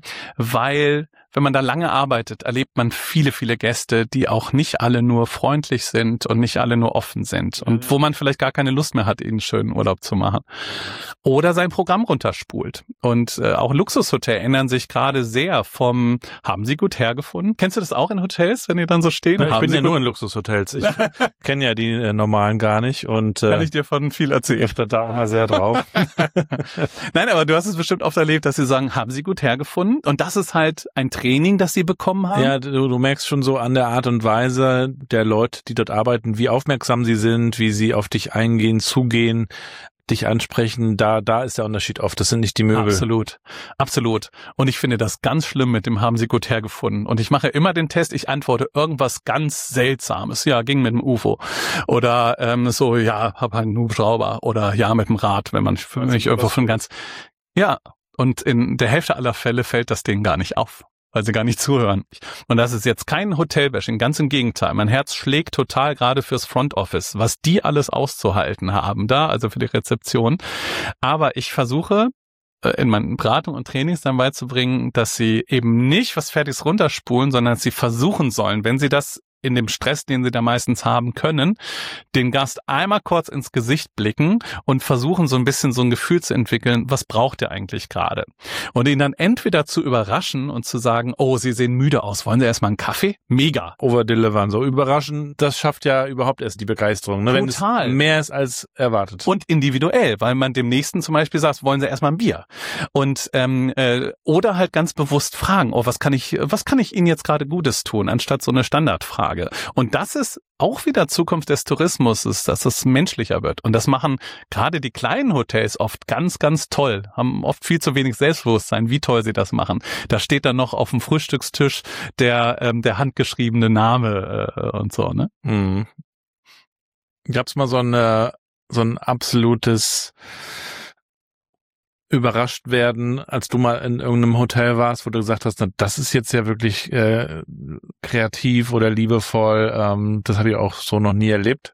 weil wenn man da lange arbeitet, erlebt man viele, viele Gäste, die auch nicht alle nur freundlich sind und nicht alle nur offen sind und wo man vielleicht gar keine Lust mehr hat, ihnen einen schönen Urlaub zu machen. Oder sein Programm runterspult. Und auch Luxushotels ändern sich gerade sehr vom, haben Sie gut hergefunden? Kennst du das auch in Hotels, wenn die dann so stehen? Ja, ich bin ja nur in Luxushotels. Ich kenne ja die normalen gar nicht. Und kann ich dir von viel erzählen. Ich bin da immer sehr drauf. Nein, aber du hast es bestimmt oft erlebt, dass sie sagen, haben Sie gut hergefunden? Und das ist halt ein Training, das sie bekommen haben? Ja, du merkst schon so an der Art und Weise der Leute, die dort arbeiten, wie aufmerksam sie sind, wie sie auf dich eingehen, zugehen, dich ansprechen, da ist der Unterschied oft. Das sind nicht die Möbel. Absolut. Und ich finde das ganz schlimm mit dem haben Sie gut hergefunden. Und ich mache immer den Test, ich antworte irgendwas ganz Seltsames. Ja, ging mit dem UFO. Oder so, ja, hab halt einen Hubschrauber. Oder ja, mit dem Rad, wenn ich irgendwo von ganz... Ja, und in der Hälfte aller Fälle fällt das denen gar nicht auf, weil sie gar nicht zuhören. Und das ist jetzt kein Hotelbashing, ganz im Gegenteil. Mein Herz schlägt total gerade fürs Front Office, was die alles auszuhalten haben da, also für die Rezeption. Aber ich versuche in meinen Beratungen und Trainings dann beizubringen, dass sie eben nicht was Fertiges runterspulen, sondern dass sie versuchen sollen, wenn sie das in dem Stress, den sie da meistens haben können, den Gast einmal kurz ins Gesicht blicken und versuchen so ein bisschen so ein Gefühl zu entwickeln, was braucht er eigentlich gerade? Und ihn dann entweder zu überraschen und zu sagen, oh, Sie sehen müde aus, wollen Sie erstmal einen Kaffee? Mega. Overdelivern, so überraschen, das schafft ja überhaupt erst die Begeisterung, ne? Total. Wenn es mehr ist als erwartet. Und individuell, weil man dem Nächsten zum Beispiel sagt, wollen Sie erstmal ein Bier? Und oder halt ganz bewusst fragen, oh, was kann ich Ihnen jetzt gerade Gutes tun, anstatt so eine Standardfrage. Und das ist auch wieder Zukunft des Tourismus, dass es menschlicher wird. Und das machen gerade die kleinen Hotels oft ganz, ganz toll, haben oft viel zu wenig Selbstbewusstsein, wie toll sie das machen. Da steht dann noch auf dem Frühstückstisch der handgeschriebene Name und so, ne? Mhm. Gab's mal so ein absolutes überrascht werden, als du mal in irgendeinem Hotel warst, wo du gesagt hast, na, das ist jetzt ja wirklich kreativ oder liebevoll. Das habe ich auch so noch nie erlebt.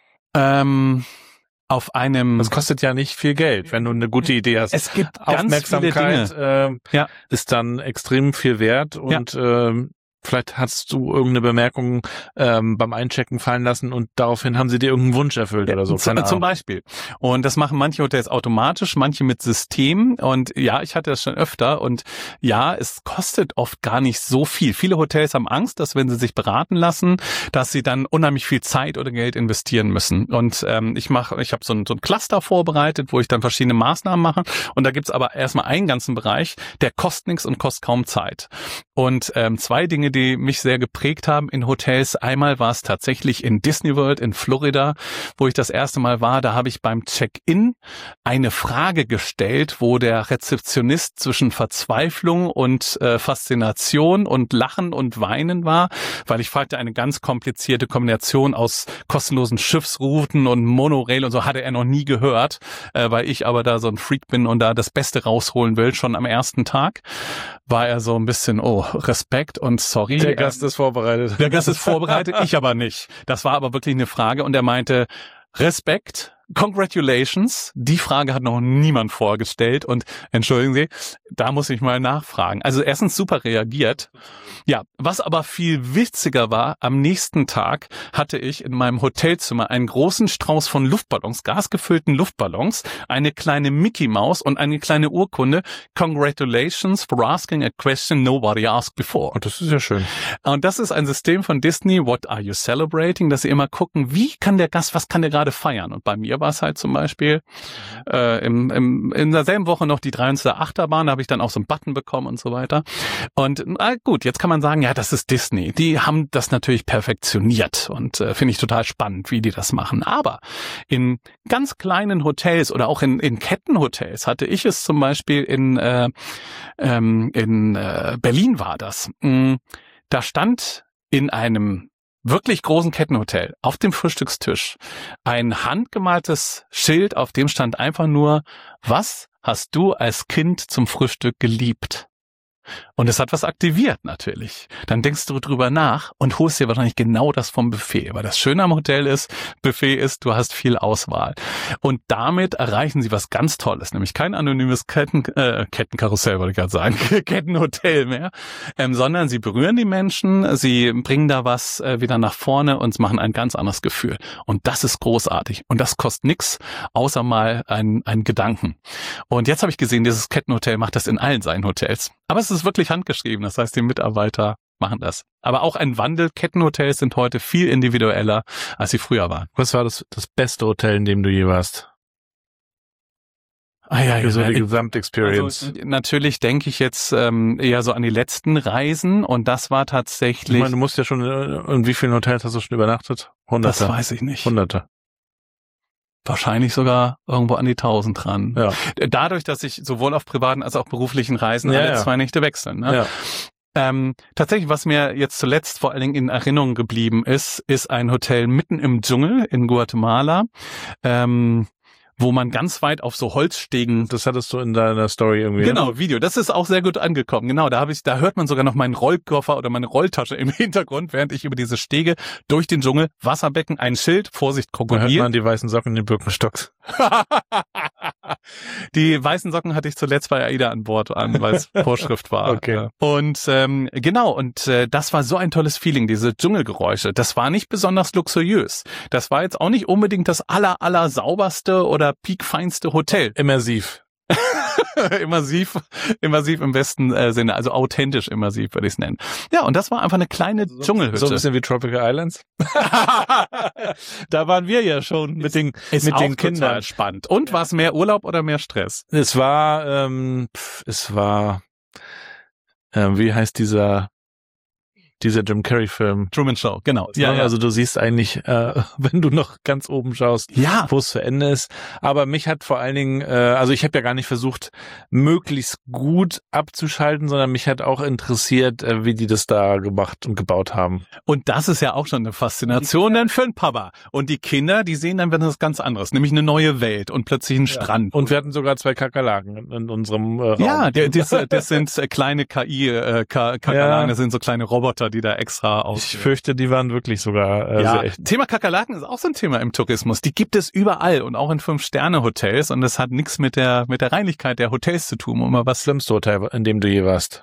Auf einem... Das kostet ja nicht viel Geld, wenn du eine gute Idee hast. Es gibt ganz viele Dinge. Ist dann extrem viel wert und vielleicht hast du irgendeine Bemerkung beim Einchecken fallen lassen und daraufhin haben sie dir irgendeinen Wunsch erfüllt oder so. Zum Beispiel. Und das machen manche Hotels automatisch, manche mit System. Und ja, ich hatte das schon öfter. Und ja, es kostet oft gar nicht so viel. Viele Hotels haben Angst, dass wenn sie sich beraten lassen, dass sie dann unheimlich viel Zeit oder Geld investieren müssen. Und ich habe so ein Cluster vorbereitet, wo ich dann verschiedene Maßnahmen mache. Und da gibt's aber erstmal einen ganzen Bereich, der kostet nichts und kostet kaum Zeit. Und zwei Dinge, die mich sehr geprägt haben in Hotels. Einmal war es tatsächlich in Disney World in Florida, wo ich das erste Mal war. Da habe ich beim Check-in eine Frage gestellt, wo der Rezeptionist zwischen Verzweiflung und Faszination und Lachen und Weinen war, weil ich fragte eine ganz komplizierte Kombination aus kostenlosen Schiffsrouten und Monorail und so hatte er noch nie gehört, weil ich aber da so ein Freak bin und da das Beste rausholen will. Schon am ersten Tag war er so ein bisschen, Respekt und sorry. Der Gast ist vorbereitet. Der Gast ist vorbereitet, ich aber nicht. Das war aber wirklich eine Frage und er meinte, Respekt, congratulations. Die Frage hat noch niemand vorgestellt und entschuldigen Sie, da muss ich mal nachfragen. Also erstens super reagiert. Ja, was aber viel witziger war, am nächsten Tag hatte ich in meinem Hotelzimmer einen großen Strauß von Luftballons, gasgefüllten Luftballons, eine kleine Mickey Maus und eine kleine Urkunde. Congratulations for asking a question nobody asked before. Und das ist ja schön. Und das ist ein System von Disney, What are you celebrating? Dass sie immer gucken, was kann der gerade feiern? Und bei mir war es halt zum Beispiel in derselben Woche noch die 300. Achterbahn, da habe ich dann auch so einen Button bekommen und so weiter. Und gut, jetzt kann man sagen, ja, das ist Disney. Die haben das natürlich perfektioniert und finde ich total spannend, wie die das machen. Aber in ganz kleinen Hotels oder auch in Kettenhotels hatte ich es zum Beispiel in Berlin war das. Da stand in einem wirklich großen Kettenhotel auf dem Frühstückstisch ein handgemaltes Schild, auf dem stand einfach nur, was hast du als Kind zum Frühstück geliebt? Und es hat was aktiviert natürlich. Dann denkst du drüber nach und holst dir wahrscheinlich genau das vom Buffet. Weil das Schöne am Buffet ist, du hast viel Auswahl. Und damit erreichen sie was ganz Tolles, nämlich kein anonymes Kettenkarussell, wollte ich gerade sagen, Kettenhotel mehr, sondern sie berühren die Menschen, sie bringen da was wieder nach vorne und machen ein ganz anderes Gefühl. Und das ist großartig. Und das kostet nichts, außer mal ein Gedanken. Und jetzt habe ich gesehen, dieses Kettenhotel macht das in allen seinen Hotels. Aber es ist wirklich handgeschrieben, das heißt, die Mitarbeiter machen das. Aber auch ein Wandel. Kettenhotels sind heute viel individueller, als sie früher waren. Was war das beste Hotel, in dem du je warst? Für so die Gesamtexperience. Also, natürlich denke ich jetzt eher so an die letzten Reisen und das war tatsächlich... Ich meine, du musst ja schon, in wie vielen Hotels hast du schon übernachtet? Hunderte. Das weiß ich nicht. Hunderte. Wahrscheinlich sogar irgendwo an die 1000 dran. Ja. Dadurch, dass ich sowohl auf privaten als auch beruflichen Reisen alle 2 Nächte wechseln. Ne? Ja. Tatsächlich, was mir jetzt zuletzt vor allen Dingen in Erinnerung geblieben ist ein Hotel mitten im Dschungel in Guatemala, wo man ganz weit auf so Holzstegen. Das hattest du in deiner Story irgendwie. Genau, Video. Das ist auch sehr gut angekommen. Genau, da hört man sogar noch meinen Rollkoffer oder meine Rolltasche im Hintergrund, während ich über diese Stege durch den Dschungel, Wasserbecken, ein Schild, Vorsicht, Krokodil. Da hört man die weißen Socken in den Birkenstocks. Die weißen Socken hatte ich zuletzt bei AIDA an Bord an, weil es Vorschrift war. Okay. Und das war so ein tolles Feeling, diese Dschungelgeräusche. Das war nicht besonders luxuriös. Das war jetzt auch nicht unbedingt das aller sauberste oder piekfeinste Hotel. Immersiv. immersiv im besten Sinne, also authentisch immersiv würde ich es nennen. Ja, und das war einfach eine kleine Dschungelhütte. So ein bisschen wie Tropical Islands. Da waren wir ja schon mit den Kindern. Total spannend. Und war es mehr Urlaub oder mehr Stress? Es war, wie heißt dieser Jim Carrey-Film? Truman Show, genau. Ja, also du siehst eigentlich, wenn du noch ganz oben schaust, wo es zu Ende ist. Aber mich hat vor allen Dingen, also ich habe ja gar nicht versucht, möglichst gut abzuschalten, sondern mich hat auch interessiert, wie die das da gemacht und gebaut haben. Und das ist ja auch schon eine Faszination dann für den Papa. Und die Kinder, die sehen dann was ganz anderes, nämlich eine neue Welt und plötzlich einen Strand. Und wir hatten sogar 2 Kakerlaken in unserem Raum. Ja, das sind kleine Kakerlaken, das sind so kleine Roboter, die da extra aus. Ich fürchte, die waren wirklich sogar sehr echt. Thema Kakerlaken ist auch so ein Thema im Tourismus. Die gibt es überall und auch in 5-Sterne-Hotels und das hat nichts mit der Reinlichkeit der Hotels zu tun. Um mal was schlimmste Hotel, in dem du je warst?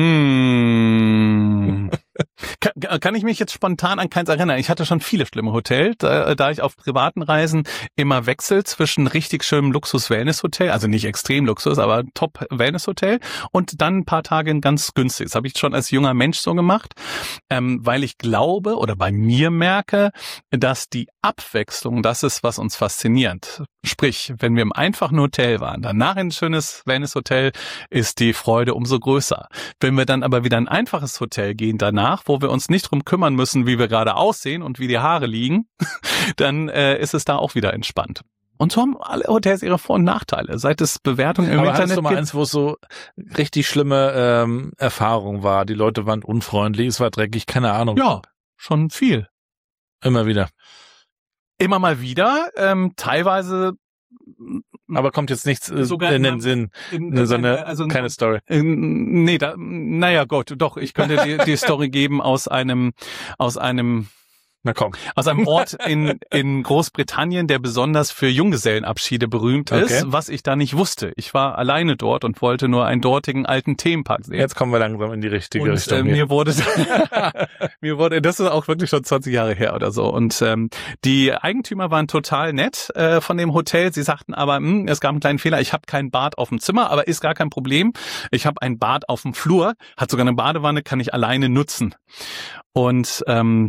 Kann ich mich jetzt spontan an keins erinnern. Ich hatte schon viele schlimme Hotels, da ich auf privaten Reisen immer wechsel zwischen richtig schönem Luxus-Wellness-Hotel, also nicht extrem Luxus, aber Top-Wellness-Hotel und dann ein paar Tage ein ganz günstig. Das habe ich schon als junger Mensch so gemacht, weil ich glaube oder bei mir merke, dass die Abwechslung das ist, was uns fasziniert. Sprich, wenn wir im einfachen Hotel waren, danach in ein schönes Wellness-Hotel, ist die Freude umso größer. Wenn wir dann aber wieder in ein einfaches Hotel gehen danach, wo wir uns nicht drum kümmern müssen, wie wir gerade aussehen und wie die Haare liegen, dann ist es da auch wieder entspannt. Und so haben alle Hotels ihre Vor- und Nachteile. Seit es Bewertungen im Internet gibt. Aber eins, wo es so richtig schlimme Erfahrung war? Die Leute waren unfreundlich, es war dreckig, keine Ahnung. Ja, schon viel. Immer wieder. Immer mal wieder, teilweise. Aber kommt jetzt nichts in den Sinn, keine Story. Naja, Gott, doch, ich könnte die Story geben aus einem Na komm. Aus einem Ort in Großbritannien, der besonders für Junggesellenabschiede berühmt ist, was ich da nicht wusste. Ich war alleine dort und wollte nur einen dortigen alten Themenpark sehen. Jetzt kommen wir langsam in die richtige Richtung. Mir wurde, das ist auch wirklich schon 20 Jahre her oder so. Und die Eigentümer waren total nett von dem Hotel. Sie sagten aber, es gab einen kleinen Fehler. Ich habe kein Bad auf dem Zimmer, aber ist gar kein Problem. Ich habe ein Bad auf dem Flur, hat sogar eine Badewanne, kann ich alleine nutzen. Und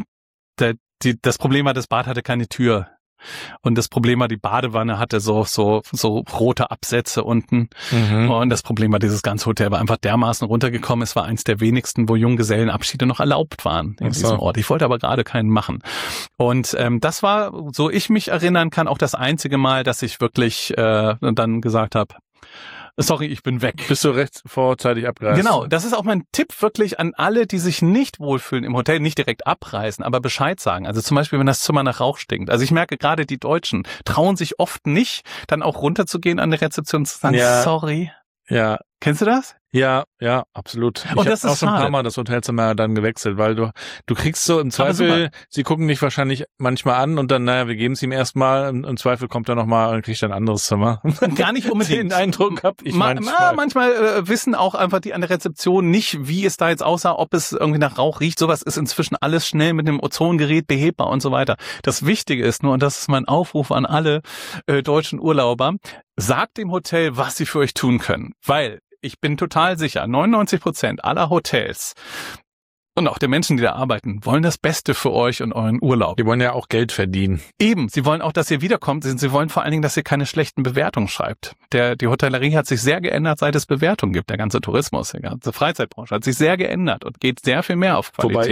das Problem war, das Bad hatte keine Tür. Und das Problem war, die Badewanne hatte so rote Absätze unten. Mhm. Und das Problem war, dieses ganze Hotel war einfach dermaßen runtergekommen. Es war eins der wenigsten, wo Junggesellenabschiede noch erlaubt waren in diesem Ort. Ich wollte aber gerade keinen machen. Und das war, so ich mich erinnern kann, auch das einzige Mal, dass ich wirklich dann gesagt habe, sorry, ich bin weg. Bist du recht vorzeitig abgereist? Genau, das ist auch mein Tipp wirklich an alle, die sich nicht wohlfühlen im Hotel, nicht direkt abreisen, aber Bescheid sagen. Also zum Beispiel, wenn das Zimmer nach Rauch stinkt. Also ich merke gerade, die Deutschen trauen sich oft nicht, dann auch runterzugehen an der Rezeption und zu sagen, sorry. Ja. Kennst du das? Ja, absolut. Ich habe auch schon ein paar Mal das Hotelzimmer dann gewechselt, weil du kriegst so im Zweifel, sie gucken dich wahrscheinlich manchmal an und dann, wir geben es ihm erstmal, im Zweifel kommt er nochmal und kriegt ein anderes Zimmer. Gar nicht unbedingt. Den Eindruck hab ich manchmal wissen auch einfach die an der Rezeption nicht, wie es da jetzt aussah, ob es irgendwie nach Rauch riecht. Sowas ist inzwischen alles schnell mit dem Ozongerät behebbar und so weiter. Das Wichtige ist nur, und das ist mein Aufruf an alle deutschen Urlauber, sagt dem Hotel, was sie für euch tun können, weil ich bin total sicher, 99% aller Hotels und auch der Menschen, die da arbeiten, wollen das Beste für euch und euren Urlaub. Die wollen ja auch Geld verdienen. Eben, sie wollen auch, dass ihr wiederkommt. Sie wollen vor allen Dingen, dass ihr keine schlechten Bewertungen schreibt. Die Hotellerie hat sich sehr geändert, seit es Bewertungen gibt. Der ganze Tourismus, die ganze Freizeitbranche hat sich sehr geändert und geht sehr viel mehr auf Qualität. Wobei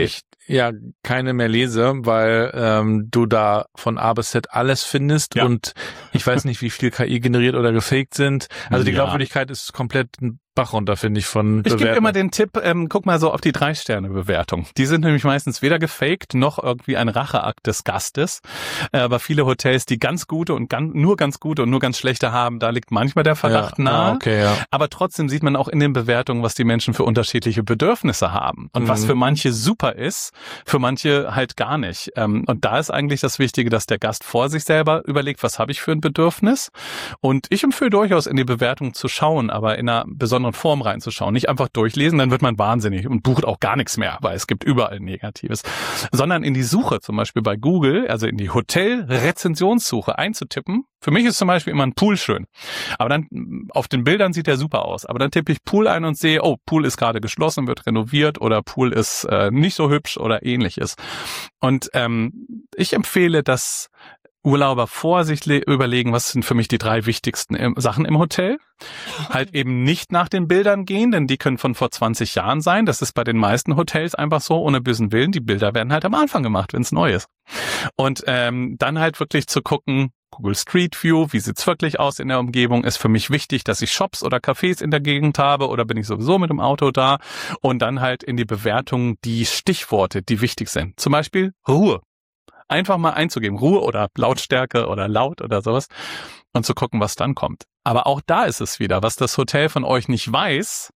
ja keine mehr lese, weil du da von A bis Z alles findest und ich weiß nicht, wie viel KI generiert oder gefaked sind. Also die Glaubwürdigkeit ist komplett ein Bach runter, finde ich, von Bewertungen. Ich gebe immer den Tipp, guck mal so auf die 3-Sterne-Bewertung. Die sind nämlich meistens weder gefaked, noch irgendwie ein Racheakt des Gastes. Aber viele Hotels, die ganz gute und nur ganz gute und nur ganz schlechte haben, da liegt manchmal der Verdacht nahe. Okay, ja. Aber trotzdem sieht man auch in den Bewertungen, was die Menschen für unterschiedliche Bedürfnisse haben. Und was für manche super ist, für manche halt gar nicht. Und da ist eigentlich das Wichtige, dass der Gast vor sich selber überlegt, was habe ich für ein Bedürfnis? Und ich empfehle durchaus in die Bewertung zu schauen, aber in einer besonderen Form reinzuschauen. Nicht einfach durchlesen, dann wird man wahnsinnig und bucht auch gar nichts mehr, weil es gibt überall Negatives. Sondern in die Suche, zum Beispiel bei Google, also in die Hotel-Rezensionssuche einzutippen. Für mich ist zum Beispiel immer ein Pool schön. Aber dann, auf den Bildern sieht der super aus. Aber dann tippe ich Pool ein und sehe, oh, Pool ist gerade geschlossen, wird renoviert oder Pool ist nicht so hübsch oder ähnliches. Und ich empfehle, dass Urlauber vor sich überlegen, was sind für mich die 3 wichtigsten Sachen im Hotel. Halt eben nicht nach den Bildern gehen, denn die können von vor 20 Jahren sein. Das ist bei den meisten Hotels einfach so, ohne bösen Willen. Die Bilder werden halt am Anfang gemacht, wenn es neu ist. Und dann halt wirklich zu gucken, Google Street View, wie sieht's wirklich aus in der Umgebung, ist für mich wichtig, dass ich Shops oder Cafés in der Gegend habe oder bin ich sowieso mit dem Auto da und dann halt in die Bewertung die Stichworte, die wichtig sind. Zum Beispiel Ruhe. Einfach mal einzugeben, Ruhe oder Lautstärke oder laut oder sowas und zu gucken, was dann kommt. Aber auch da ist es wieder, was das Hotel von euch nicht weiß,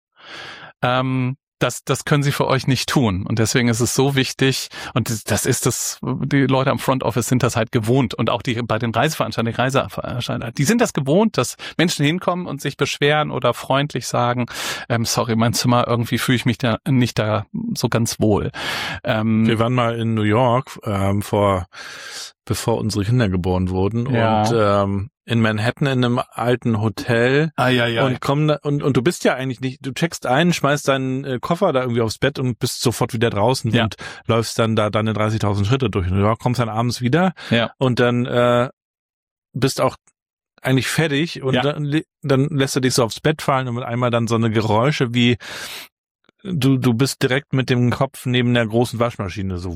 das können sie für euch nicht tun. Und deswegen ist es so wichtig, und die Leute am Front Office sind das halt gewohnt und auch bei den Reiseveranstaltern, die sind das gewohnt, dass Menschen hinkommen und sich beschweren oder freundlich sagen, sorry, mein Zimmer, irgendwie fühle ich mich da nicht da so ganz wohl. Wir waren mal in New York, bevor unsere Kinder geboren wurden und in Manhattan in einem alten Hotel und du bist ja eigentlich nicht, du checkst ein, schmeißt deinen Koffer da irgendwie aufs Bett und bist sofort wieder draußen und läufst dann da deine 30.000 Schritte durch New York, kommst dann abends wieder und dann bist auch eigentlich fertig und dann lässt du dich so aufs Bett fallen und mit einmal dann so eine Geräusche wie du bist direkt mit dem Kopf neben der großen Waschmaschine so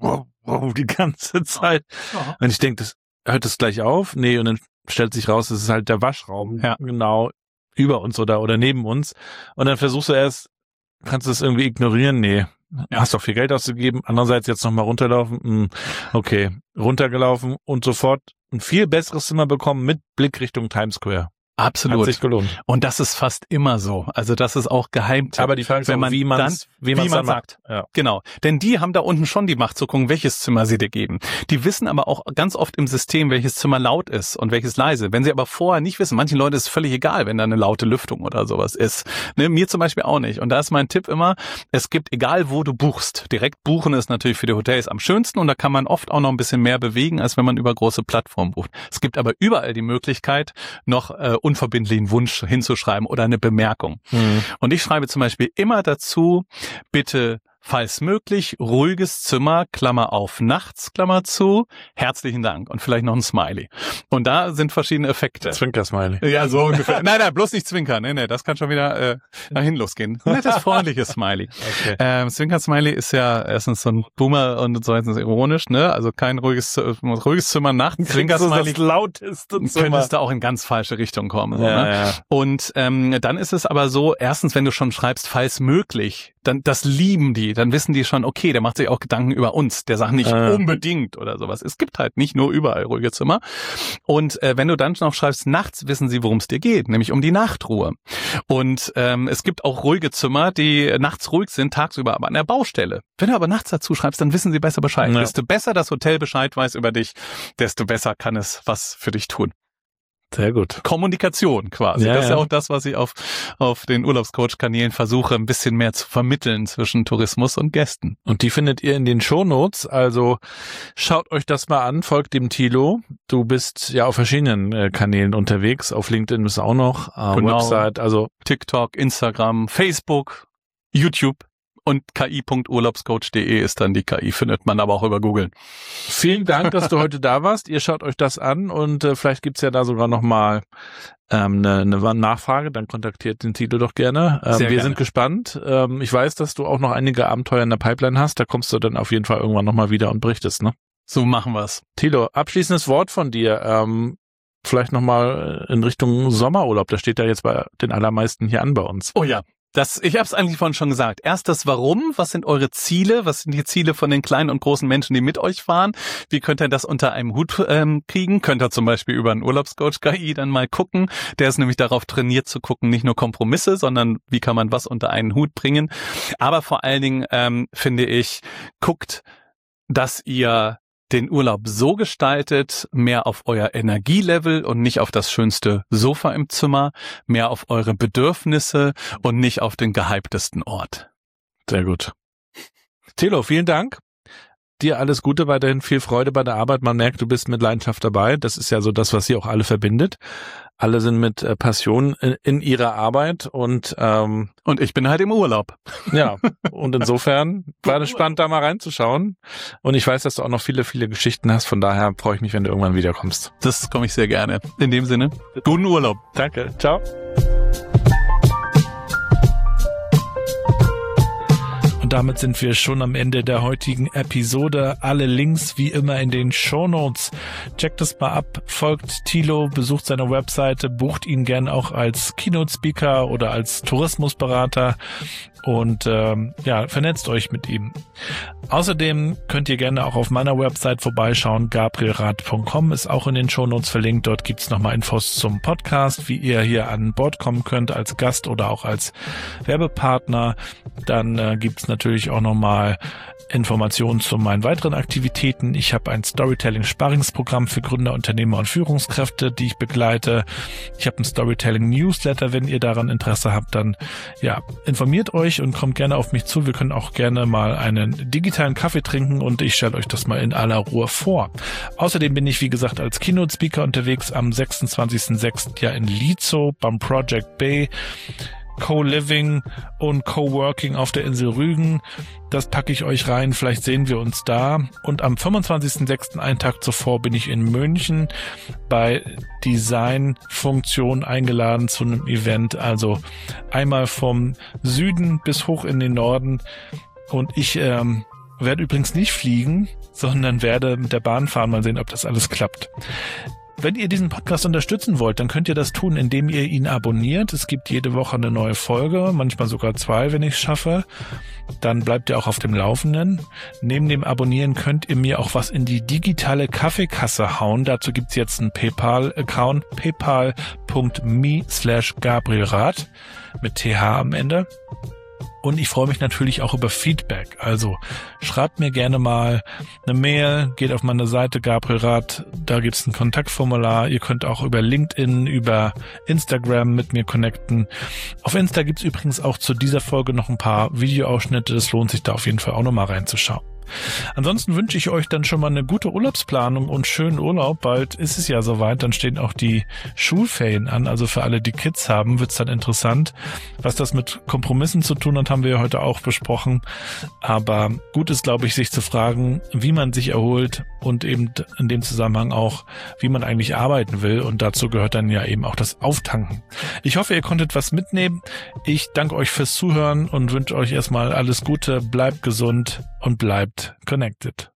wow, die ganze Zeit. Und ich denke, hört das gleich auf? Nee, und dann stellt sich raus, das ist halt der Waschraum, genau über uns oder neben uns. Und dann versuchst du kannst du das irgendwie ignorieren? Nee, hast doch viel Geld ausgegeben. Andererseits jetzt nochmal runterlaufen. Okay, runtergelaufen und sofort ein viel besseres Zimmer bekommen mit Blick Richtung Times Square. Absolut. Hat sich gelohnt. Und das ist fast immer so. Also das ist auch Geheimtipp. Aber die Frage ist, wie man sagt. Ja. Genau. Denn die haben da unten schon die Macht zu gucken, welches Zimmer sie dir geben. Die wissen aber auch ganz oft im System, welches Zimmer laut ist und welches leise. Wenn sie aber vorher nicht wissen, manchen Leuten ist es völlig egal, wenn da eine laute Lüftung oder sowas ist. Ne, mir zum Beispiel auch nicht. Und da ist mein Tipp immer, es gibt, egal wo du buchst, direkt buchen ist natürlich für die Hotels am schönsten und da kann man oft auch noch ein bisschen mehr bewegen, als wenn man über große Plattformen bucht. Es gibt aber überall die Möglichkeit, noch unverbindlichen Wunsch hinzuschreiben oder eine Bemerkung. Und ich schreibe zum Beispiel immer dazu, bitte, falls möglich, ruhiges Zimmer, Klammer auf, nachts, Klammer zu, herzlichen Dank und vielleicht noch ein Smiley. Und da sind verschiedene Effekte. Zwinker-Smiley. Ja, so ungefähr. Nein, bloß nicht zwinkern. Nee, das kann schon wieder dahin losgehen. Nettes, freundliches Smiley. Okay. Zwinker-Smiley ist ja erstens so ein Boomer und zweitens ironisch, ne? Also kein ruhiges Zimmer nachts. Zwinker-Smiley. Das lauteste Zimmer. Könntest du auch in ganz falsche Richtung kommen. So, ne? Ja. Und dann ist es aber so, erstens, wenn du schon schreibst, falls möglich, dann das lieben die, dann wissen die schon, okay, der macht sich auch Gedanken über uns, der sagt nicht unbedingt oder sowas. Es gibt halt nicht nur überall ruhige Zimmer. Und wenn du dann noch schreibst, nachts, wissen sie, worum es dir geht, nämlich um die Nachtruhe. Und es gibt auch ruhige Zimmer, die nachts ruhig sind, tagsüber aber an der Baustelle. Wenn du aber nachts dazu schreibst, dann wissen sie besser Bescheid. Desto besser das Hotel Bescheid weiß über dich, desto besser kann es was für dich tun. Sehr gut. Kommunikation quasi. Das ist ja auch das, was ich auf den Urlaubscoach-Kanälen versuche, ein bisschen mehr zu vermitteln zwischen Tourismus und Gästen. Und die findet ihr in den Shownotes. Also schaut euch das mal an, folgt dem Thilo. Du bist ja auf verschiedenen Kanälen unterwegs. Auf LinkedIn bist du auch noch. Genau. Website, also TikTok, Instagram, Facebook, YouTube. und ki.urlaubscoach.de ist dann die KI, findet man aber auch über Google. Vielen Dank, dass du heute da warst. Ihr schaut euch das an und vielleicht gibt's ja da sogar nochmal eine Nachfrage, dann kontaktiert den Thilo doch gerne. Wir sind gespannt. Ich weiß, dass du auch noch einige Abenteuer in der Pipeline hast, da kommst du dann auf jeden Fall irgendwann nochmal wieder und berichtest, ne? So machen wir's. Thilo, abschließendes Wort von dir. Vielleicht nochmal in Richtung Sommerurlaub, das steht ja jetzt bei den allermeisten hier an bei uns. Oh ja. Ich habe es eigentlich vorhin schon gesagt. Erst das Warum, was sind eure Ziele, was sind die Ziele von den kleinen und großen Menschen, die mit euch fahren, wie könnt ihr das unter einem Hut kriegen, könnt ihr zum Beispiel über einen Urlaubscoach KI dann mal gucken, der ist nämlich darauf trainiert zu gucken, nicht nur Kompromisse, sondern wie kann man was unter einen Hut bringen, aber vor allen Dingen finde ich, guckt, dass ihr den Urlaub so gestaltet, mehr auf euer Energielevel und nicht auf das schönste Sofa im Zimmer, mehr auf eure Bedürfnisse und nicht auf den gehyptesten Ort. Sehr gut. Thilo, vielen Dank. Dir alles Gute weiterhin, viel Freude bei der Arbeit. Man merkt, du bist mit Leidenschaft dabei. Das ist ja so das, was sie auch alle verbindet. Alle sind mit Passion in ihrer Arbeit und ich bin halt im Urlaub. Ja, und insofern war es spannend, da mal reinzuschauen. Und ich weiß, dass du auch noch viele, viele Geschichten hast. Von daher freue ich mich, wenn du irgendwann wiederkommst. Das komme ich sehr gerne. In dem Sinne, guten Urlaub. Danke. Ciao. Damit sind wir schon am Ende der heutigen Episode. Alle Links wie immer in den Shownotes. Checkt es mal ab, folgt Thilo, besucht seine Webseite, bucht ihn gern auch als Keynote-Speaker oder als Tourismusberater und vernetzt euch mit ihm. Außerdem könnt ihr gerne auch auf meiner Website vorbeischauen. gabrielrath.com ist auch in den Shownotes verlinkt. Dort gibt's nochmal Infos zum Podcast, wie ihr hier an Bord kommen könnt als Gast oder auch als Werbepartner. Dann gibt's natürlich auch nochmal Informationen zu meinen weiteren Aktivitäten. Ich habe ein Storytelling-Sparringsprogramm für Gründer, Unternehmer und Führungskräfte, die ich begleite. Ich habe ein Storytelling-Newsletter. Wenn ihr daran Interesse habt, dann informiert euch und kommt gerne auf mich zu. Wir können auch gerne mal einen digitalen Kaffee trinken und ich stelle euch das mal in aller Ruhe vor. Außerdem bin ich, wie gesagt, als Keynote-Speaker unterwegs am 26.06. in Lietzow beim Project Bay. Co-Living und Co-Working auf der Insel Rügen. Das packe ich euch rein, vielleicht sehen wir uns da. Und am 25.06., einen Tag zuvor, bin ich in München bei Design-Funktion eingeladen zu einem Event. Also einmal vom Süden bis hoch in den Norden. Und ich werde übrigens nicht fliegen, sondern werde mit der Bahn fahren. Mal sehen, ob das alles klappt. Wenn ihr diesen Podcast unterstützen wollt, dann könnt ihr das tun, indem ihr ihn abonniert. Es gibt jede Woche eine neue Folge, manchmal sogar 2, wenn ich es schaffe. Dann bleibt ihr auch auf dem Laufenden. Neben dem Abonnieren könnt ihr mir auch was in die digitale Kaffeekasse hauen. Dazu gibt's jetzt einen PayPal-Account, paypal.me/gabrielrath mit TH am Ende. Und ich freue mich natürlich auch über Feedback. Also schreibt mir gerne mal eine Mail, geht auf meine Seite Gabriel Rath, da gibt's ein Kontaktformular. Ihr könnt auch über LinkedIn, über Instagram mit mir connecten. Auf Insta gibt's übrigens auch zu dieser Folge noch ein paar Videoausschnitte. Es lohnt sich da auf jeden Fall auch nochmal reinzuschauen. Ansonsten wünsche ich euch dann schon mal eine gute Urlaubsplanung und schönen Urlaub. Bald ist es ja soweit, dann stehen auch die Schulferien an. Also für alle, die Kids haben, wird's dann interessant. Was das mit Kompromissen zu tun hat, haben wir ja heute auch besprochen. Aber gut ist, glaube ich, sich zu fragen, wie man sich erholt und eben in dem Zusammenhang auch, wie man eigentlich arbeiten will. Und dazu gehört dann ja eben auch das Auftanken. Ich hoffe, ihr konntet was mitnehmen. Ich danke euch fürs Zuhören und wünsche euch erstmal alles Gute. Bleibt gesund und bleibt connected.